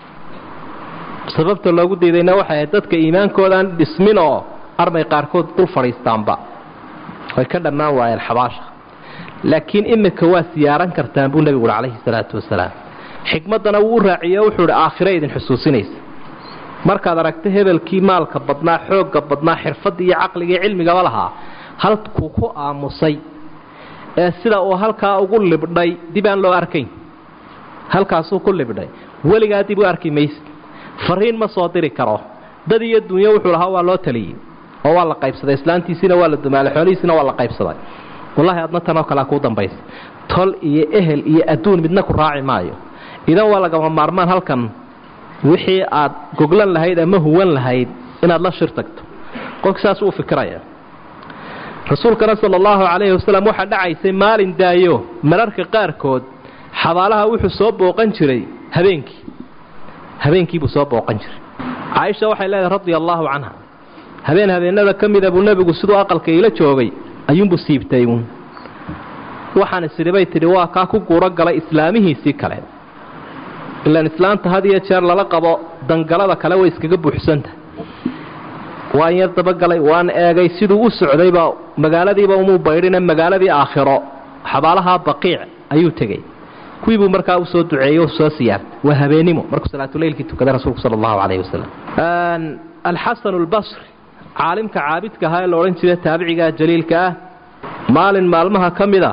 sababta loogu diidayna waxay dadka iimaankoodan dhismin oo armay qaarkood dul fariistaanba way ka dhamaan waayeen xabaasha laakiin imika waa siyaaran kartaan buu nabigu calayhi salaatu wasalaam xikmadana uu raaciyo wuxuu aakhirada idin xusuusinaysa markaad aragto hebelkii maalka badnaa xoogga badnaa xirfadda iyo caqliga iyo cilmiga lahaa halku ku aamusay ee sida uu halka ugu libdhay dibaan loo arkayn halkaas uu ku libdhay waliga dib u arki mays fariin ma soo diri karo dad iyo dunya wuxuu lahaa waa loo taliyay oo waa la qaybsaday islaantiisina waa la dumaale xoolihiisina waa la qaybsaday wallahi adna tan oo kala ku dambays tol iyo ehel iyo aduun midna ku raaci maayo idan waa laga maarmaan halkan wixii aad goglan lahayd ama huwan lahayd inaad la shirtagto qofkaas uu fikraya rasuulka sallallahu alayhi wasallam waxa dhacaysay maalin daayo mararka qaarkood xabaalaha wuxuu soo booqan jiray habeenkii habeenkii buu soo booqan jiray Aisha waxay leedahay radiyallahu anha habeen habeenada kamida buu nabigu sidoo aqalka ila joogay ayuun buu siibtay waxaan isiribay tidhi waa kaa ku guuro galay islaamihiisii kale ilaan islaanta had iyo jeer lala qabo dangalada kale way iskaga buuxsanta waan yar dabagalay waan eegay siduu u socdayba magaaladiiba umuu baydhina magaaladii aakhiro xabaalaha baqiic ayuu tegey kuwii buu markaa u soo duceeyey oo soo siyaartay waa habeenimo markuu salaatuleylkii tukaday rasuulku sala allahu calayhi wasalam alxasan albasri caalimka caabidka ahaa ee la odhan jiray taabiciga jaliilka ah maalin maalmaha ka mid a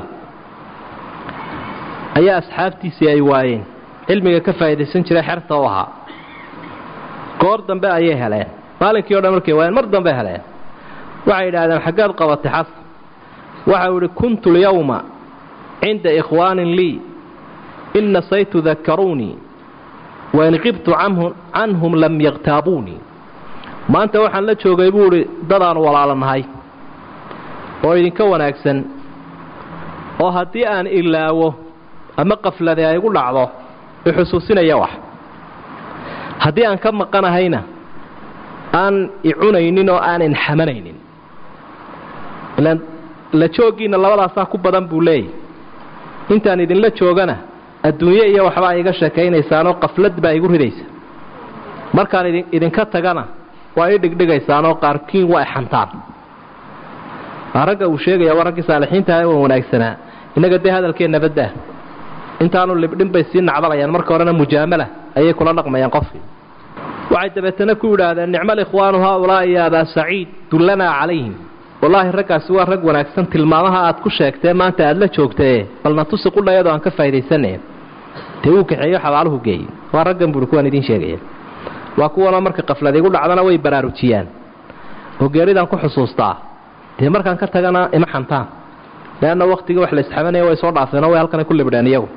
ayaa asxaabtiisii ay waayeen cilmiga ka faa'iidaysan jiray xerta u ahaa goor dambe ayay heleen maalinkii o dhan markay waayeen mar dambe heleen waxay yidhaahdeen xaggaad qabatay xasan waxa uu idhi kuntu lyawma cinda ikhwaanin lii in nasaytu dakaruunii wain qibtu canhum lam yakhtaabuunii maanta waxaan la joogay buu idhi dadaan walaalanahay oo idinka wanaagsan oo haddii aan ilaawo ama qaflade ay igu dhacdo ixusuusinaya wax haddii aan ka maqanahayna aan icunaynin oo aan inxamanaynin ilaan la jooggiinna labadaasaa ku badan buu leeyahy intaan idinla joogana adduunye iyo waxbaa iga sheekaynaysaanoo qaflad baa igu ridaysa markaan idinka tagana waa ii dhigdhigaysaanoo qaarkiin waa ixantaan ragga uu sheegaya waa raggii saalixiinta ah oo wanaagsanaa innaga dee hadalkeenna baddaa intaanu libdhin bay sii nacdalayaan marka horena mujaamala ayay kula dhaqmayaan qofkii waxay dabeetana ku yidhaahdeen nicmal ikhwaanu haaulaa'i ya abaa saciid dullanaa calayhim wallaahi raggaasi waa rag wanaagsan tilmaamaha aad ku sheegtee maanta aad la joogtee balna tusi qudhayadoo aan ka faa'iidaysaneen dee uu kaxeeyo xabaaluhu geeyey waa raggan buuhi kuwaan idiin sheegaya waa kuwanoo marka qaflad igu dhacdana way baraarujiyaan oo geeridaan ku xusuustaa dee markaan ka tagana ima xantaan leanna wakhtigii wax la isxabanaya way soo dhaafeenoo way halkanay ku libdheen iyagu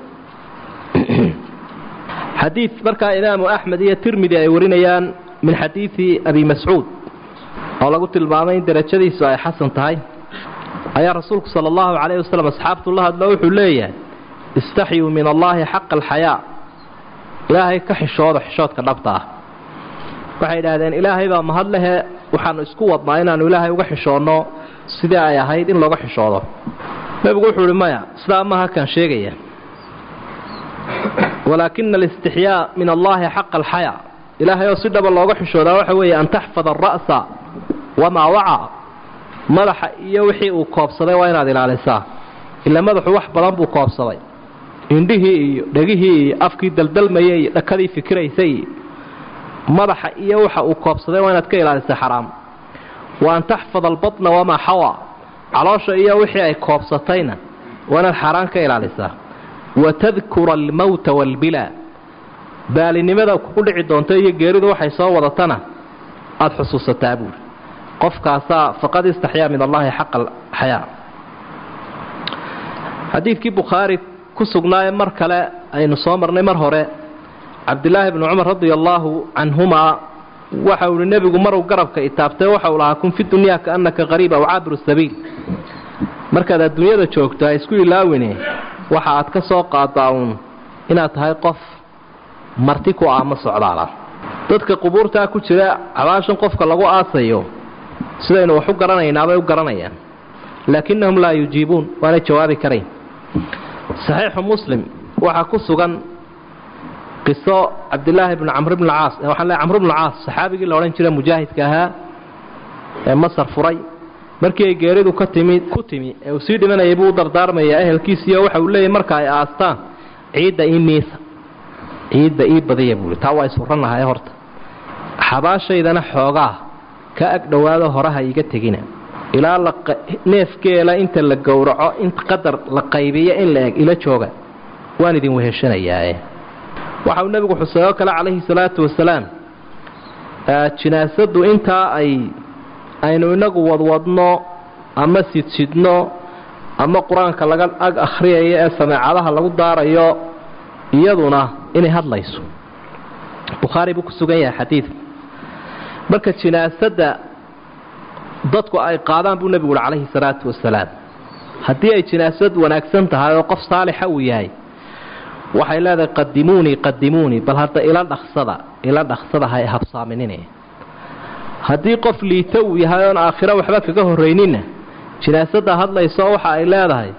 xadiid markaa imaamu axmed iyo tirmidi ay warinayaan min xadiidi abi mascuud oo lagu tilmaamay in darajadiisu ay xasan tahay ayaa rasuulku sala allahu calayhi wasalam asxaabtu la hadlo wuxuu leeyahay istaxyuu min allaahi xaqa alxayaa ilaahay ka xishooda xishoodka dhabta ah waxay yidhaahdeen ilaahay baa mahad lehe waxaanu isku wadnaa inaannu ilaahay uga xishoonno sidii ay ahayd in looga xishoodo nebigu wuxuu ihi maya sidaa maha kaan sheegaya walaakina alistixyaa min allaahi xaqa alxayaa ilaahay oo si dhaba looga xishoodaa waxa weeye an taxfada ara'sa wamaa wacaa madaxa iyo wixii uu koobsaday waa inaad ilaalisaa ila madaxu wax badan buu koobsaday indhihii iyo dhegihii iyo afkii daldalmayay iyo dhakadii fikiraysay madaxa iyo waxa uu koobsaday waa inaad ka ilaalisaa xaraam wa an taxfada albatna wamaa xawaa caloosha iyo wixii ay koobsatayna waa inaad xaaraan ka ilaalisaa watadkura almowta waalbilaa baalinimada kugu dhici doonta iyo geeridu waxay soo wadatana aada xusuusataa buuri qofkaasaa faqad istaxyaa min allaahi xaqa alxayaa xadiidkii bukhaari ku sugnaaye mar kale aynu soo marnay mar hore cabdilaahi bni cumar radia allaahu canhumaa waxau ihi nebigu maruu garabka itaabtay waxau lahaa kun fi dunyaa kaannaka qariib aw caabiru sabiil markaad adduunyada joogto ha isku ilaawine waxa aad ka soo qaadaa uun inaad tahay qof marti ku ah ma socdaala dadka qubuurtaa ku jira cabaashan qofka lagu aasayo sidaynu wax u garanaynaabay u garanayaan laakinnahum laa yujiibuun waanay jawaabi karayn saxiixu muslim waxaa ku sugan qiso cabdilaahi bni camr bni caas waxaan leeyahay camr bni caas saxaabigii la odhan jira mujaahidka ahaa ee masar furay markii ay geeridu ka timi ku timi ee uu sii dhimanayay buu u dardaarmayaa ehelkiisiiyo waxa uu leeyahay marka ay aastaan ciidda ii miisa ciidda ii badiya buuri taa waa isurannahay horta xabaashaydana xoogaa ka ag dhowaado horaha iiga tegina ilaa neefgeela inta la gowraco in qadar la qaybiyo in la eg ila jooga waan idin weheshanayaae waxa uu nebigu xusay oo kale calayhi salaatu wasalaam jinaasadu intaa ay aynu inagu wadwadno ama sidsidno ama qur-aanka laga ag akhriyayo ee sameecadaha lagu daarayo iyaduna inay hadlayso bukhaari buu ku sugan yahay xadiidka marka jinaasada dadku ay qaadaan buu nebigu uhi calayhi salaatu wasalaam haddii ay jinaasad wanaagsan tahay oo qof saalixa uu yahay waxay leedahay qadimuunii qadimuunii bal hadda ila dhaqsada ila dhaqsada ha habsaaminine haddii qof liita uu yahay oon aakhiro waxba kaga horrayninna jinaasada hadlayso waxa ay leedahay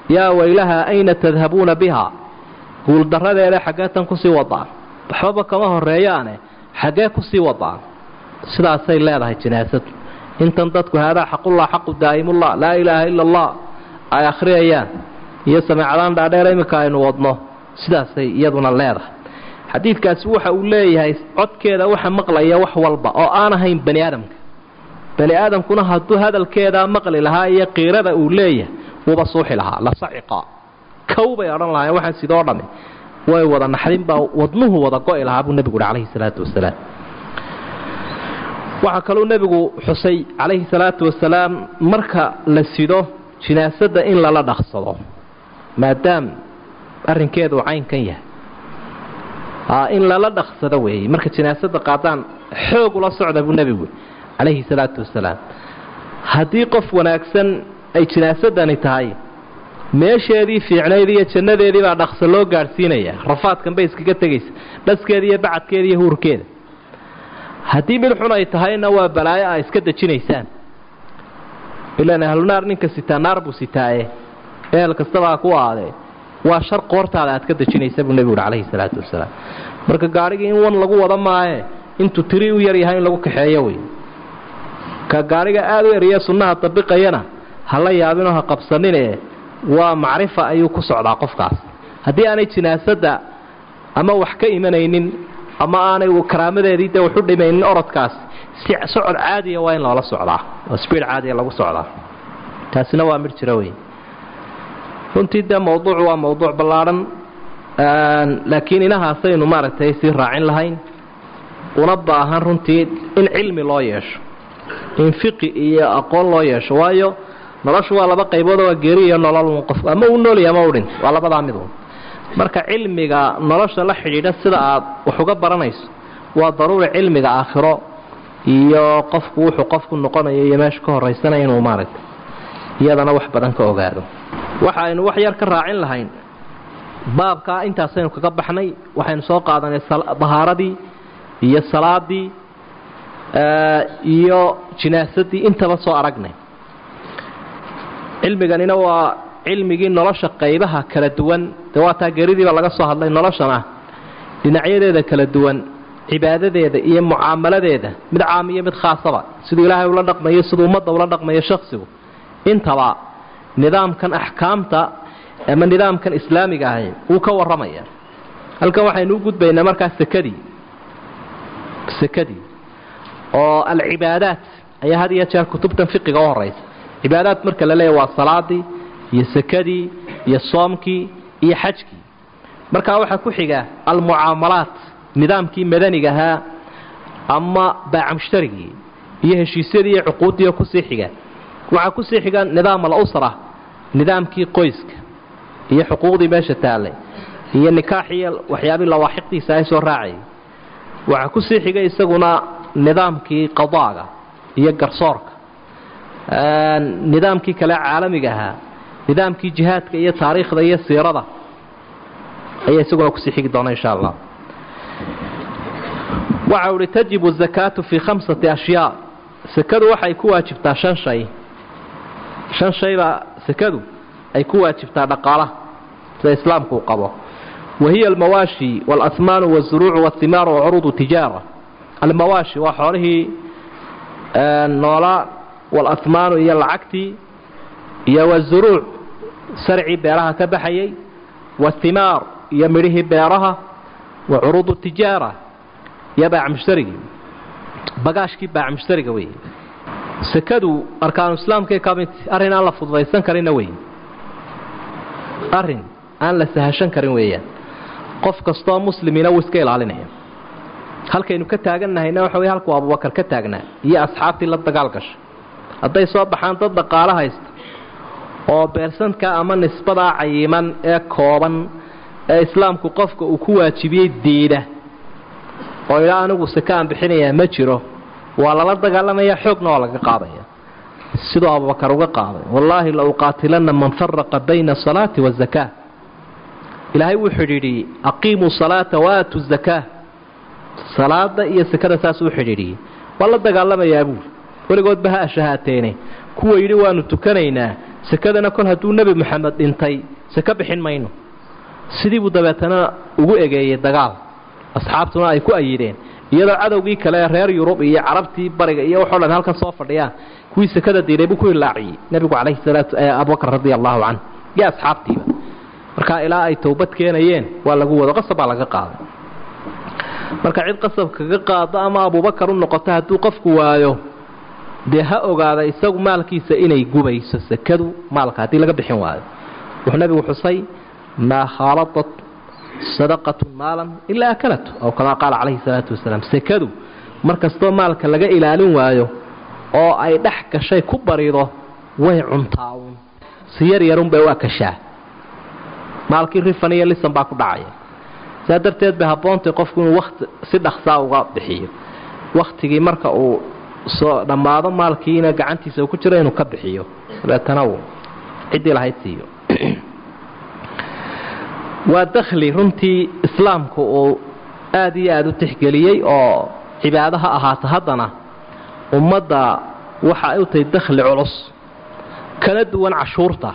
yaa waylaha ayna tadhabuuna biha guuldarradeeda xaggee tan kusii wadaan waxbaba kama horeeyaane xaggee kusii wadaan sidaasay leedahay jinaasadu intan dadku haadaa xaqullah xaqu daa'imullah laa ilaaha ila allah ay akhriyayaan iyo sameecadaan dhaadheer iminka aynu wadno sidaasay iyaduna leedahay xadiidkaasi waxa uu leeyahay codkeeda waxa maqlaya wax walba oo aan ahayn bani aadamka bani aadamkuna hadduu hadalkeeda maqli lahaa iyo qiirada uu leeyahay wuba suuxi lahaa la saciqa kow bay odhan lahaayeen waxaan sidoo dhamme way wada naxdin baa wadnuhu wada go'i lahaa buu nebigu calayhi salaatu wasalaam waxaa kaluu nebigu xusay calayhi salaatu wasalaam marka la sido jinaasada in lala dhaqsado maadaam arrinkeedu caynkan yahay in lala dhaqsado weeye marka jinaasada qaadaan xoog ula socda buu nebigu calayhi salaatu wasalaam haddii qof wanaagsan ay jinaasadani tahay meesheedii fiicnayd iyo jannadeedii baa dhaqso loo gaadhsiinaya rafaadkan bay iskaga tegaysa dhaskeeda iyo bacadkeeda iyo huurkeeda haddii mid xun ay tahayna waa balaayo a iska dejinaysaan ilaan ahlunaar ninka sitaa naar buu sitaaye ehel kastabaa ku aadee waa shar qoortaada aad ka dejinaysa buu nebigu uhi calayhi salaatu wasalaam marka gaarhigii in wan lagu wada maaye intuu tiri u yar yahay in lagu kaxeeyo wey ka gaariga aad u eriye sunnaha tabiqayana ha la yaabinoo ha qabsanine waa macrifa ayuu ku socdaa qofkaas haddii aanay jinaasada ama wax ka imanaynin ama aanay karaamadeedii dee waxu dhimaynin orodkaas si socod caadiya waa in loola socdaa oo sbiid caadiya lagu socdaa taasina waa mid jira wey runtii dee mawduucu waa mawduuc ballaadhan laakiin inahaasaynu maaragtay sii raacin lahayn una baahan runtii in cilmi loo yeesho in fiqi iyo aqoon loo yeesho waayo noloshu waa laba qaybood waa geeri iyo nolol qof ama uu nool yahay ama uu dhinto waa labadaa mid marka cilmiga nolosha la xidhiidha sida aad wax uga baranayso waa daruuri cilmiga aakhiro iyo qofku wuxuu qofku noqonayo iyo meesha ka horeysanaya inuu maaragtay iyadana wax badan ka ogaado waxaynu wax yar ka raacin lahayn baabkaa intaasaynu kaga baxnay waxaynu soo qaadanay dahaaradii iyo salaadii iyo jinaasadii intaba soo aragnay cilmiganina waa cilmigii nolosha qaybaha kala duwan dee waa taageeridiiba laga soo hadlay noloshana dhinacyadeeda kala duwan cibaadadeeda iyo mucaamaladeeda mid caam iyo mid khaasaba siduu ilaahay ula dhaqmayo siduu ummadda ula dhaqmayo shaksigu intaba nidaamkan axkaamta ama nidaamkan islaamiga ahay uu ka warramaya halkan waxaynu u gudbaynaa markaas sakadii sakadii oo alcibaadaat ayaa had iyo jeer kutubtan fiqiga u horeysa cibaadaat marka la leeyahay waa salaadii iyo sakadii iyo soomkii iyo xajkii markaa waxaa ku xiga almucaamalaat nidaamkii madaniga ahaa ama baacamshtarigii iyo heshiisyadii iyo cuquuddii kusii xiga waxaa kusii xiga nidaam alusra nidaamkii qoyska iyo xuquuqdii meesha taallay iyo nikaax iyo waxyaabii lawaaxiqdiisa ay soo raacayay waxaa kusii xiga isaguna nidaamkii qadaaga iyo garsoorka nidaamkii kale caalamiga ahaa nidaamkii jihaadka iyo taariikhda iyo siirada ayaa isaguna kusii xigi doona insha allah waxa uu tajibu zakatu fi khamsati ashyaa sakadu waxay ku waajibtaa shan shay shan shay baa sakadu ay ku waajibtaa dhaqaalaha sida islaamku uu qabo وهي المواشي والأثمان والزروع والثمار وعروض التجارة المواشي وحوله النولاء والأثمان هي العكتي هي والزروع سرعي بيرها كبحيي والثمار يمره بيرها وعروض التجارة يباع مشتري بقاشكي باع مشتري قوي سكدوا أركان الإسلام كي كامت أرين الله فضل يسان كرين وين أرين أن لسهشان كرين وين qof kastoo muslimiina uu iska ilaalinaya halkaynu ka taaganahayna waxa weey halku Abu Bakar ka taagnaa iyo asxaabtii la dagaal gashay haday soo baxaan dad dhaqaale haysta oo beersanka ama nisbada cayiman ee kooban ee islaamku qofka uu ku waajibiyay diida oo ilaa anigu sakaan bixinaya ma jiro waa la dagaalamaya xoogna waa laga qaadaya sidoo Abu Bakar uga qaaday wallahi la uqaatilanna man farraqa bayna salati wa zakah ilaahay wuxuu yidhi aqiimu salaata waatu zakaa salaada iyo sakada saas uu xidhiidhiyay wala dagaalamayaa buu waligood baha shahaateene kuwa yidhi waanu tukanaynaa sakadana kol hadduu nebi maxamed dhintay saka bixin mayno sidii buu dabeetana ugu egeeyey dagaal asxaabtuna ay ku ayideen iyadoo cadowgii kale reer yurub iyo carabtii bariga iyo waxoo dhan halkan soo fadhiyaan kuwii sakada diiday buu ku ilaaciyey nebigu calayhi salaatu abubakar radiallahu canhu iyo asxaabtiiba markaa ilaa ay towbad keenayeen waa lagu wado qasab baa laga qaaday marka cid qasab kaga qaado ama abubakar u noqoto hadduu qofku waayo dee ha ogaada isagu maalkiisa inay gubayso sakadu maalka haddii laga bixin waayo wuxuu nebigu xusay maa khaaladat sadaqatun maalan ilaa akalatu aw kamaa qaala calayhi salaatu wasalaam sakadu markastoo maalka laga ilaalin waayo oo ay dhex gashay ku barido way cuntaa uun si yar yarun bay u akashaa maalkii rifan iyo lisan baa ku dhacaya saa darteed bay habboontay qofku inuu wakti si dhaqsaa uga bixiyo wakhtigii marka uu soo dhammaado maalkiina gacantiisa uu ku jiro inuu ka bixiyo dabeetana uu ciddii lahayd siiyo waa dakhli runtii islaamku uu aad iyo aad u tixgeliyey oo cibaado ha ahaato haddana ummadda waxa ay u tahay dakhli culus kala duwan cashuurta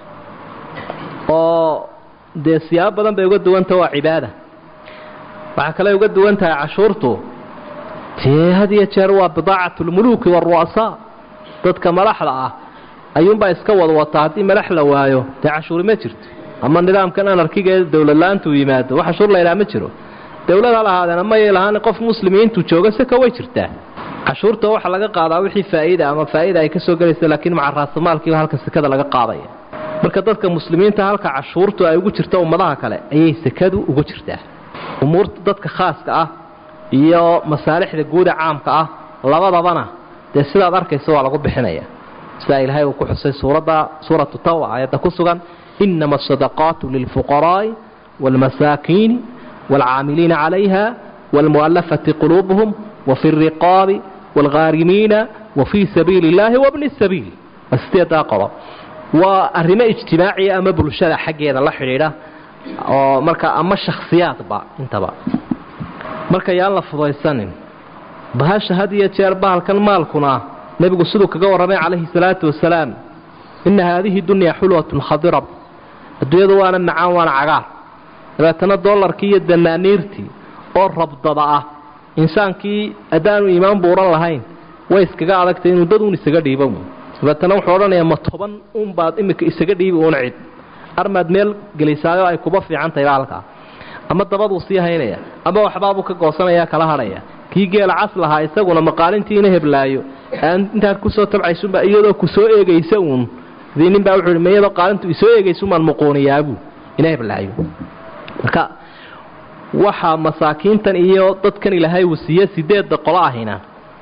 oo dee siyaabo badan bay uga duwanta waa cibaada waxaa kale uga duwan tahay cashuurtu tee had iyo jeer waa bidaacatlmuluuki waaru'asaa dadka madaxda ah ayuunbaa iska wadwataa haddii madax la waayo dee cashuuri ma jirto ama nidaamkan anarkiga ee dowladla-aantuu yimaado wax cashuur laydhaha ma jiro dowlad ha lahaadeena mayay lahaan qof muslimiintu jooga seka way jirtaa cashuurta waxaa laga qaadaa wixii faa'iida ama faa'iida ay ka soo gelaysa laakiin maca raasamaalkiiba halka sekada laga qaadaya marka dadka muslimiinta halka cashuurtu ay ugu jirto ummadaha kale ayay sekadu ugu jirtaa umuurta dadka khaaska ah iyo masaalixda guuda caamka ah labadabana dee sidaad arkaysa waa lagu bixinaya sidaa ilaahay uu ku xusay suuradda suuratu tawba aayadda ku sugan inama asadaqaatu lilfuqaraa'i waalmasaakiini waalcaamiliina calayha waalmu'allafati quluubuhum wafi alriqaabi waalghaarimiina wafii sabiili illaahi wabni sabiil sideedaa qodob waa arrimo ijtimaaciya ama bulshada xaggeeda la xidhiidha oo marka ama shakhsiyaadba intaba marka yaan la fudaysanin bahasha had iyo jeer bahalkan maalkuna nebigu siduu kaga warramay calayhi salaatu wasalaam inna haadihi dunyaa xulwatun khadirab adduunyadu waana macaan waana cagaar dabeetana dollarkii iyo danaaniirtii oo rabdaba ah insaankii haddaanu iimaan buuran lahayn way iskaga adagtay inuu dad uun isaga dhiibo dabeetana wuxuu odhanayaa ma toban uunbaad iminka isaga dhiibi uuna cid armaad meel gelisaayo ay kuba fiican tahay halkaa ama dabaduu sii haynaya ama waxbaabuu ka goosanaya kala hadhaya kii geela cas lahaa isaguna maqaalintiina heblaayo aan intaad kusoo tabcaysunba iyadoo ku soo eegaysa uun sidii nin baa wuxuu iyadoo qaalintu isoo eegaysumaan muquuniyaabu ina heblaayo marka waxaa masaakiintan iyo dadkan ilaahay uu siiye sideedda qolo ahina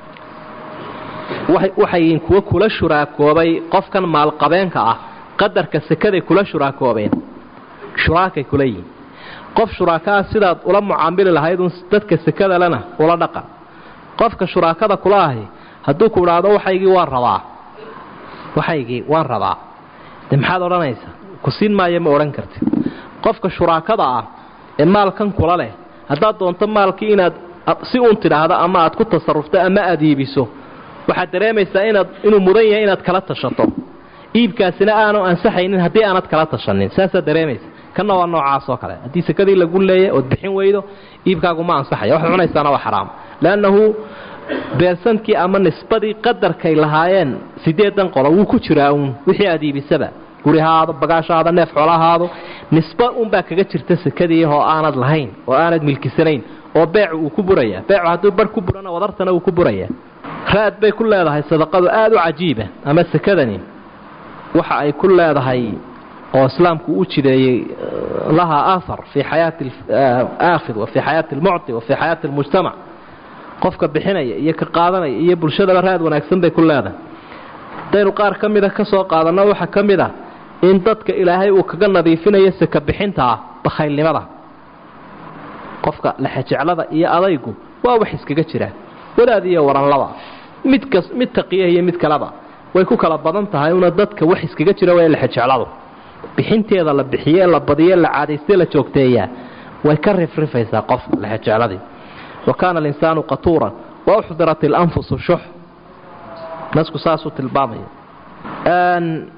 waxay kuwa kula shuraakoobay qofkan maalqabeenka ah qadarka sekaday kula shuraakoobeen shuraakay kula yihin qof shuraakaa sidaad ula mucaamili lahayd un dadka sekada lena ula dhaqan qofka shuraakada kula ahi hadduu ku idhaahdo waxaygii waan rabaa waxaygii waan rabaa de maxaad odhanaysaa ku siin maayo ma odhan kartid qofka shuraakada ah ee maalkan kula leh haddaad doonto maalkii inaad si uun tidhaahdo ama aad ku tasarufto ama aad iibiso waxaad dareemaysaa inaad inuu mudan yahay inaad kala tashato iibkaasina aanu ansaxaynin haddii aanad kala tashanin saasaad dareemaysa kana waa noocaas oo kale haddii sekadii lagu leeyahay ood bixin weydo iibkaagu ma ansaxaya waxaad cunaysaana waa xaraam leannahu beersankii ama nisbadii qadarkay lahaayeen sideedan qolo wuu ku jiraa uun wixii aad iibisaba guri haado bagaashaada neef xoolo ahaado nisba unbaa kaga jirta sekadii oo aanad lahayn oo aanad milkisanayn oo beecu uu ku buraya beecu hadduu bar ku burana wadartana uu ku buraya raad bay ku leedahay sadaqadu aad u cajiiba ama sekadani waxa ay ku leedahay oo islaamku u jideeyay laha athar fi hayati al-akhir wa fi hayati al-mu'ti wa fi hayati al-mujtama qofka bixinaya iyo ka qaadanaya iyo bulshada raad wanaagsan bay ku leedahay daynu qaar kamida ka soo qaadano waxa kamida in dadka ilaahay uu kaga nadiifinayo seka bixinta bakhaylnimada qofka la xajeclada iyo adaygu waa wax iskaga jira walaad iyo waran laba mid kas mid taqiya iyo mid kalaba way ku kala badan tahay una dadka wax iskaga jira way la xajeclado bixinteeda la bixiye la badiye la caadaystay la joogteeyaa way ka rifrifaysaa qof la xajecladii وكان الإنسان قطورا وأحضرت الأنفس شح نسكو ساسو تلبامي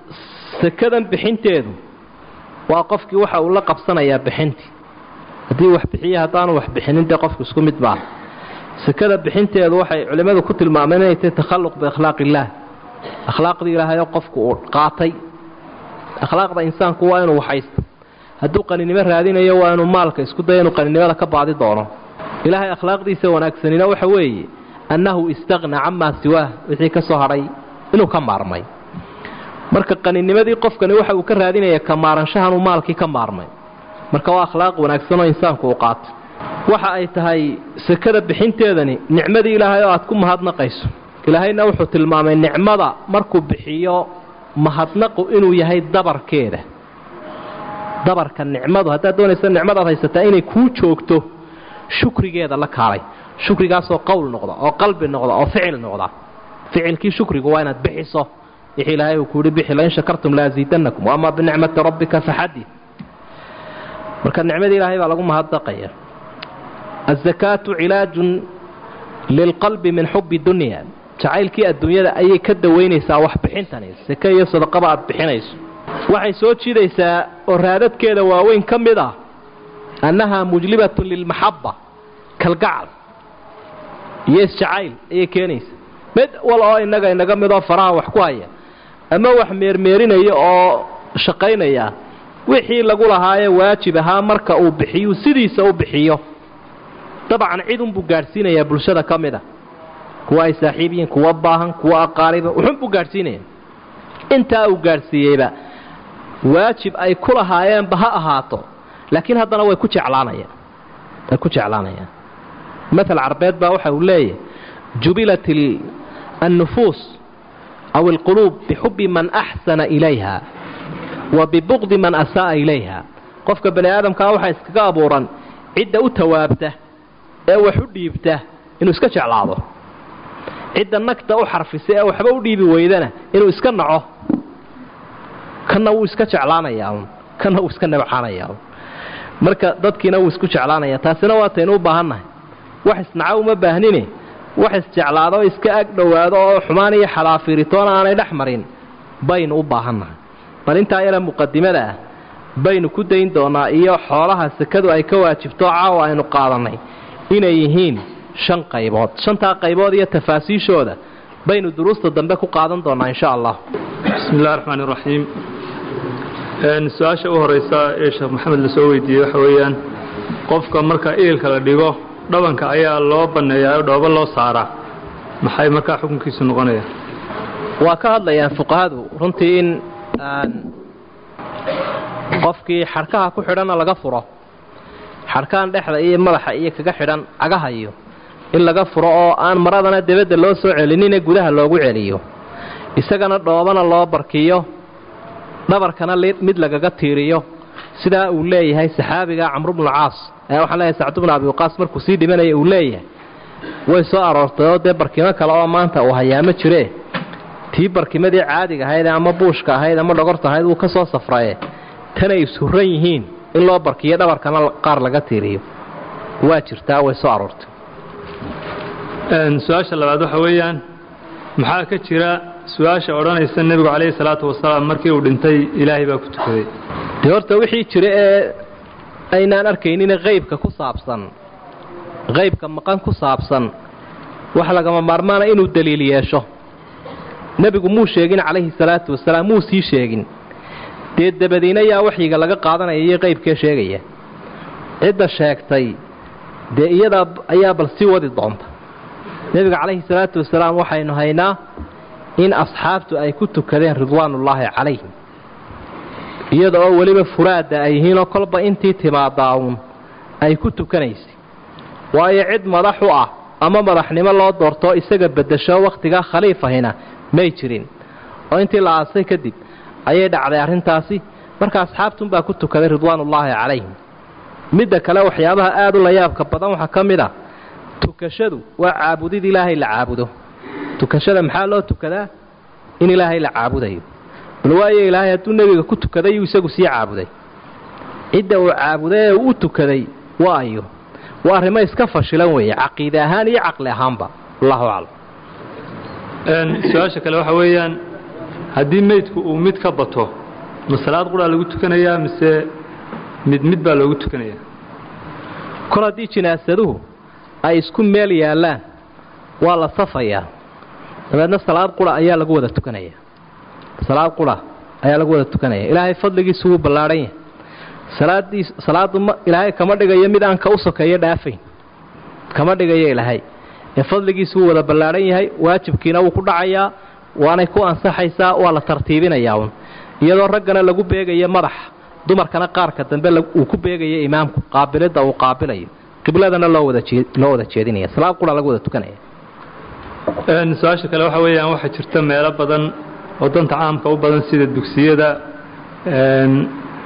sakadan bixinteedu waa qofkii waxa uu la qabsanayaa bixintii haddii wax bixiya haddaanu wax bixinin dee qofku isku mid maaha sakada bixinteedu waxay culimmadu ku tilmaameen inay tahay takhalluq biakhlaaq illaah akhlaaqdii ilaahayoo qofku uu qaatay akhlaaqda insaanku waa inuu waxaysto hadduu qaninimo raadinayo waa inuu maalka isku dayo inuu qaninimada ka baadi doono ilaahay akhlaaqdiisa wanaagsanina waxa weeye annahu istaqna camaa siwaah wixii ka soo hadhay inuu ka maarmay marka qaninimadii qofkani waxa uu ka raadinaya ka maaranshahanuu maalkii ka maarmay marka waa akhlaaq wanaagsan oo insaanku uu qaato waxa ay tahay sakada bixinteedani nicmadii ilaahay oo aad ku mahadnaqayso ilaahayna wuxuu tilmaamay nicmada markuu bixiyo mahadnaqu inuu yahay dabarkeeda dabarka nicmadu haddaad doonaysa nicmadaad haysataa inay kuu joogto shukrigeeda la kaalay shukrigaasoo qowl noqda oo qalbi noqda oo ficil noqda ficilkii shukrigu waa inaad bixiso wixii ilaahay uu ku yidhi bixi lain shakartum laaziidannakum waamaa binicmati rabbika faxadid marka nicmadii ilaahay baa lagu mahadnaqaya الزكاة علاج للقلب من حب الدنيا jacaylkii adduunyada ayay ka daweynaysaa wax bixintani saka iyo sadaqaba aad bixinayso waxay soo jiidaysaa oo raadadkeeda waaweyn ka mid ah annaha mujlibatun lilmaxabba kalgacal iyo isjacayl ayay keenaysaa mid wal oo innaga inaga midoo faraha wax ku haya ama wax meermeerinaya oo shaqaynaya wixii lagu lahaaye waajib ahaa marka uu bixiyo sidiisa u bixiyo dabcan cid un buu gaadhsiinayaa bulshada ka mid a kuwa ay saaxiib yihiin kuwa baahan kuwa aqaariba wuxuun buu gaadhsiinaya intaa uu gaadhsiiyeyba waajib ay ku lahaayeenba ha ahaato laakiin haddana way ku jeclaanayaan way ku jeclaanayaan matal carbeed baa waxa uu leeyahay jubilat annufuus aw alquluub bixubbi man axsana ilayha wa bibugdi man asaa'a ilayha qofka bani aadamkaa waxaa iskaga abuuran cidda u tawaabta ee wax u dhiibta inuu iska jeclaado cidda nagta u xarfisa ee waxba u dhiibi weydana inuu iska naco kana wuu iska jeclaanayaa kana wuu iska nabcaanayaa marka dadkiina wuu isku jeclaanaya taasina waa taynu u baahannahay wax isnaca uma baahnine wax isjeclaado iska ag dhowaado oo xumaan iyo xalaafiiritoona aanay dhex marin baynu u baahannahay bal intaa yara muqadimada ah baynu ku dayn doonaa iyo xoolaha sakadu ay ka waajibto caawa aynu qaadanay inay yihiin shan qaybood shantaa qaybood iyo tafaasiishooda baynu duruusta dambe ku qaadan doonaa insha allah bismi illahi raxmaan iraxiim su-aasha u horeysa ee sheekh maxamed la soo weydiiyey waxa weeyaan qofka marka iilka la dhigo dhabanka ayaa loo banneeyaa oo dhoobo loo saaraa maxay markaa xukunkiisu noqonaya waa ka hadlayaan fuqahadu runtii in qofkii xarkaha ku xidhanna laga furo xarkaan dhexda iyo madaxa iyo kaga xidhan cagahayo in laga furo oo aan maradana debadda loo soo celinine gudaha loogu celiyo isagana dhoobana loo barkiyo dhabarkana mid lagaga tiiriyo sidaa uu leeyahay saxaabiga camru bnu caas ee waxaan leeyahay sacdu bnu abi waqaas markuu sii dhimanaya uu leeyahay way soo aroortay oo dee barkimo kale oo maanta uu hayaamo jiree tii barkimadii caadiga ahayd ama buushka ahayd ama dhogorta ahayd wuu ka soo safraye tanay suran yihiin in loo barkiyo dhabarkana qaar laga tiiriyo waa jirtaa way soo aroortay su-aasha labaad waxa weeyaan maxaa ka jira su-aasha odhanaysa nebigu calayhi salaatu wasalaam markii uu dhintay ilaahay baa ku tukaday dee horta wixii jira ee aynaan arkaynine qaybka ku saabsan qaybka maqan ku saabsan wax lagama maarmaana inuu daliil yeesho nebigu muu sheegin calayhi salaatu wasalaam muu sii sheegin dee dabadiina yaa waxyiga laga qaadanaya iyo qaybkee sheegaya cidda sheegtay dee iyadaa ayaa bal sii wadi doonta nebiga calayhi salaatu wasalaam waxaynu haynaa in asxaabtu ay ku tukadeen ridwaanullaahi calayhim iyada oo weliba furaadda ay yihiinoo kolba intii timaadaawun ay ku tukanaysay waayo cid madax u ah ama madaxnimo loo doortoo isaga beddesho wakhtigaa khaliif ahina may jirin oo intii la aasay kadib ayay dhacday arrintaasi marka asxaabtunbaa ku tukaday ridwaanullaahi calayhim midda kale waxyaabaha aad u la yaabka badan waxaa ka mid ah tukashadu waa caabudid ilaahay la caabudo tukashada maxaa loo tukadaa in ilaahay la caabudayo bal waayo ilaahay hadduu nebiga ku tukaday yuu isagu sii caabuday cidda uu caabuday ee uu tukaday waa ayo waa arrimo iska fashilan weeye caqiide ahaan iyo caqli ahaanba allahu aclam su-aasha kale waxa weeyaan haddii meydku uu mid ka bato ma salaad qura lagu tukanayaa mise mid mid baa loogu tukanayaa kol haddii jinaasaduhu ay isku meel yaallaan waa la safayaa dabeedna salaad qura ayaa lagu wada tukanayaa salaad qura ayaa lagu wada tukanaya ilaahay fadligiisu wuu ballaaran yahay salaadii salaadu ilaahay kama dhigayo mid aan ka u sokeeyo dhaafayn kama dhigayo ilaahay ee fadligiisu wuu wada ballaaran yahay waajibkiina wuu ku dhacayaa waanay ku ansaxaysaa waa la tartiibinayaa un iyadoo raggana lagu beegayo madax dumarkana qaarka dambe uu ku beegayo imaamku qaabilida uu qaabilayo qibladana loo wada jeed loo wada jeedinaya salaad qura lagu wada tukanaya een su'aasha kale waxa weeyaan waxa jirta meelo badan oo danta caamka u badan sida dugsiyada een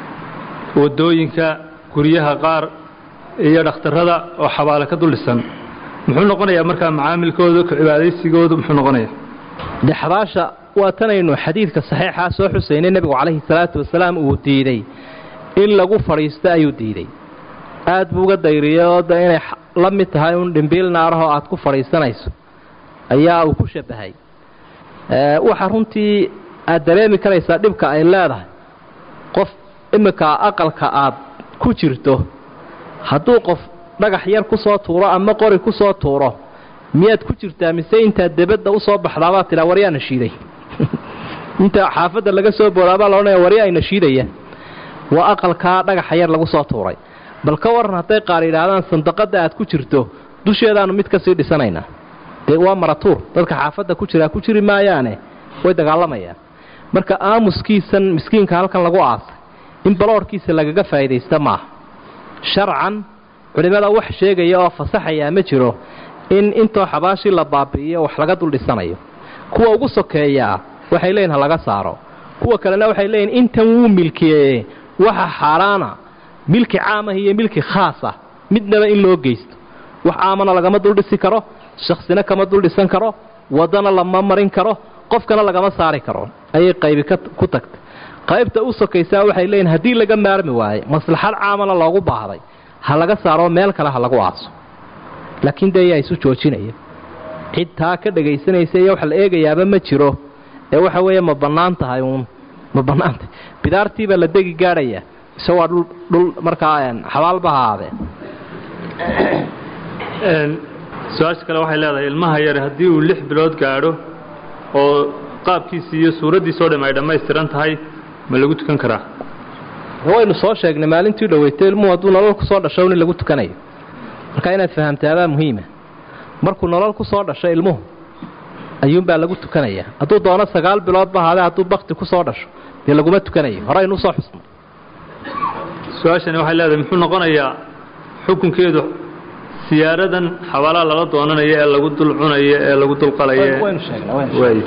wadooyinka guryaha qaar iyo dhakhtarada oo xabaale ka dulisan muxuu noqonayaa marka macaamilkooda ku cibaadaysigooda muxuu noqonayaa dhaxbaasha waa tanaynu xadiidka saxiixa soo xuseynay nabiga kaleey salaatu wasalaam uu diiday in lagu fariisto ayuu diiday aad buu uga dayriyay inay la mid tahay un dhimbiil naaraho aad ku fariisanayso ayaa uu ku shabahay ee waxa runtii aad dareemi karaysaa dhibka ay leedahay qof imika aqalka aad ku jirto hadduu qof dhagax yar ku soo tuuro ama qori ku soo tuuro miyaad ku jirtaa mise inta dibadda u soo baxdaaba tira wariya nashiiday inta xaafada laga soo boodaaba loonay wariya ay nashiidaya waa aqalka dhagax yar lagu soo tuuray bal ka waran haday qaar yiraahdaan sandaqada aad ku jirto dusheedaanu mid ka sii dhisanayna ee waa maratuur dadka xaafada ku jira ku jiri maayaane way dagaalamayaan marka aamuskiisan miskiinka halkan lagu aasay in baloorkiisa lagaga faa'iideysta ma sharcan culimada wax sheegaya oo fasaxaya ma jiro in intoo xabaashi la baabi'iyo wax laga dul dhisanayo kuwa ugu sokeeya waxay leeyihiin laga saaro kuwa kalena waxay leeyihiin intan wuu milkiyay waxa xaraana milki caam ah iyo milki khaas ah midnaba in loo geysto wax aamana lagama dul dhisi karo shakhsina kama dul dhisan karo wadana lama marin karo qofkana lagama saari karo ayay qayb ku tagtay qaybta u sokaysaa waxay leeyihiin hadii laga maarmi waayo maslaxad caamana loogu baahday ha laga saaro meel kale ha lagu aaso laakiin day ay isu joojinayaan cid taa ka dhageysanaysa iyo wax la eegayaaba ma jiro ee waxa weeye ma banaan tahay uun ma banaanta bidaartiiba la degi gaaraya isagoo dhul dhul markaa aan xabaal bahaade een su'aasha kale waxay leedahay ilmaha yar hadii uu lix bilood gaaro oo qaabkiisa iyo suuradiisa oo dhamay dhameystiran tahay ma lagu tukan karaa waynu soo sheegnay maalintii dhaweeytay ilmuhu haduu nolol ku soo dhasho in lagu tukanayo marka inaad fahamtaada muhiim ah markuu nolol ku soo dhasho ilmuhu ayuun baa lagu tukanaya haduu doono sagaal bilood bahaade haduu baqti ku soo dhasho dee laguma tukanayo hore inuu soo xusno su'aashani waxay leedahay muxuu noqonayaa xukunkeedu siyaaradan xawaala lala doonanayo ee lagu dul cunayo ee lagu dul qalayo waynu sheegnaa way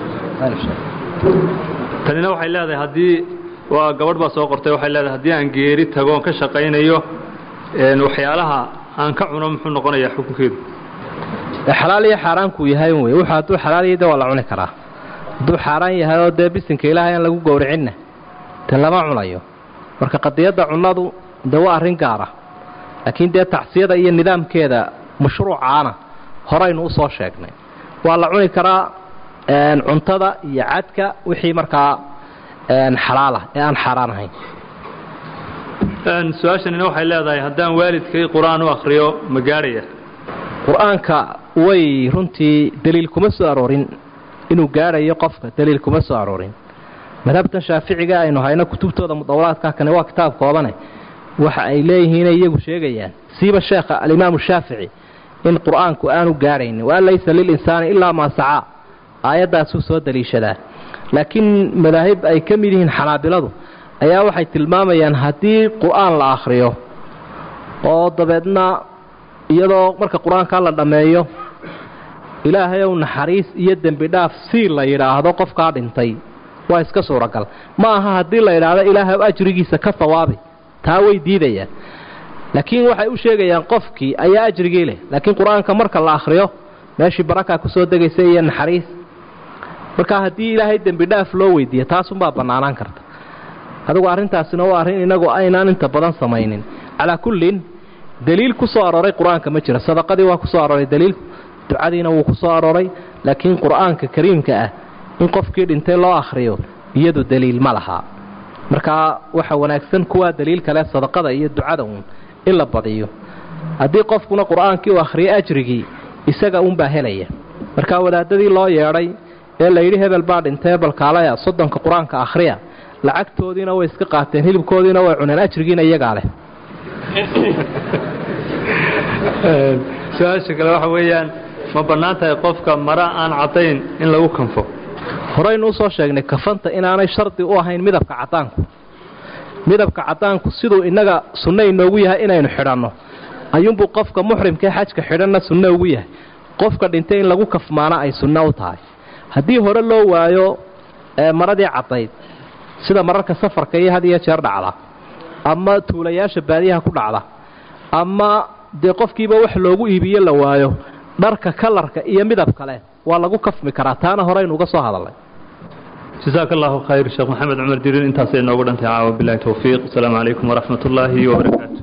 tanina waxay leedahay hadii waa gabadh baa soo qortay waxay leedahay hadii aan geeri tago ka shaqeynayo een waxyaalaha aan ka cuno muxuu noqonayaa xukunkeedu xalaal iyo xaraan ku yahay way waxa uu xalaal yahay wala cuni karaa duu xaraan yahay oo deebisinka ilaahay aan lagu gowricina tan lama cunayo marka qadiyada cunadu dawa arrin gaar ah laakiin dee tacsiyada iyo nidaamkeeda mashruucaana horaynu u soo sheegnay waa la cuni karaa een cuntada iyo cadka wixii markaa een xalaal ah ee aan xaraan ahayn een su'aashani waxay leedahay hadaan waalidkay quraan u akhriyo ma gaaraya quraanka way runtii daliil kuma soo aroorin inuu gaarayo qofka daliil kuma soo aroorin madhabta shaafiiciga aynu hayna kutubtooda mudawalaadka kan waa kitaab koobane waxa ay leeyihiin iyagu sheegayaan siiba sheekha al-imaam shaafici in quraanku aanu gaarayn waa laysa lil insani illa ma sa'a aayadaas soo daliishada laakiin madahib ay kamid yihiin xanaabiladu ayaa waxay tilmaamayaan hadii quraan la akhriyo oo dabeedna iyadoo marka quraanka la dhameeyo ilaahay uu naxariis iyo dambi dhaaf si la yiraahdo qofka dhintay waa iska suuragal ma aha hadii la yiraahdo ilaahay ajrigiisa ka thawaabi taa way diidayaan laakiin waxay u sheegayaan qofkii ayaa ajrigii leh laakiin quraanka marka la akhriyo meeshii baraka ku soo dagaysay iyo naxariis marka hadii ilaahay dambi dhaaf loo weydiiyo taas un baa banaanaan karta adigu arintaasina waa arin inagu aynaan inta badan sameeynin ala kullin daliil ku soo aroray quraanka ma jira sadaqadii waa ku soo aroray daliil ducadiina wuu ku soo aroray laakiin quraanka kariimka ah in qofkii dhintay loo akhriyo iyadu daliil ma laha markaa waxa wanaagsan kuwaa daliil kale sadaqada iyo ducada uun in la badiyo haddii qofkuna qur-aankii uu akhriyay ajrigii isaga uunbaa helaya markaa wadaadadii loo yeedhay ee layidhi hebel baa dhintay balkaalaya soddonka qur-aanka akhriya lacagtoodiina way iska qaateen hilibkoodiina way cuneen ajrigiina iyagaa leh su-aasha kale waxa weeyaan ma bannaan tahay qofka mara aan caddayn in lagu kanfo horaynu usoo sheegnay kafanta inaanay shardi u ahayn midabka caddaanku midabka caddaanku siduu innaga sunno inoogu yahay inaynu xidhanno ayuunbuu qofka muxrimkaee xajka xidhanna sunno ugu yahay qofka dhintay in lagu kafmaana ay sunno u tahay haddii hore loo waayo maradii caddayd sida mararka safarka iyo had iyo jeer dhacda ama tuulayaasha baadiyaha ku dhacda ama dee qofkiiba wax loogu iibiye la waayo dharka kalarka iyo midab kale waa lagu kafmi karaa taana horeynu uga soo hadalnay jazaaka allahu khayr sheekh maxamed cumar dirin intaasay noogu dhantay caawa bilahi towfiiq asalaamu calaykum waraxmat ullaahi wabarakaatu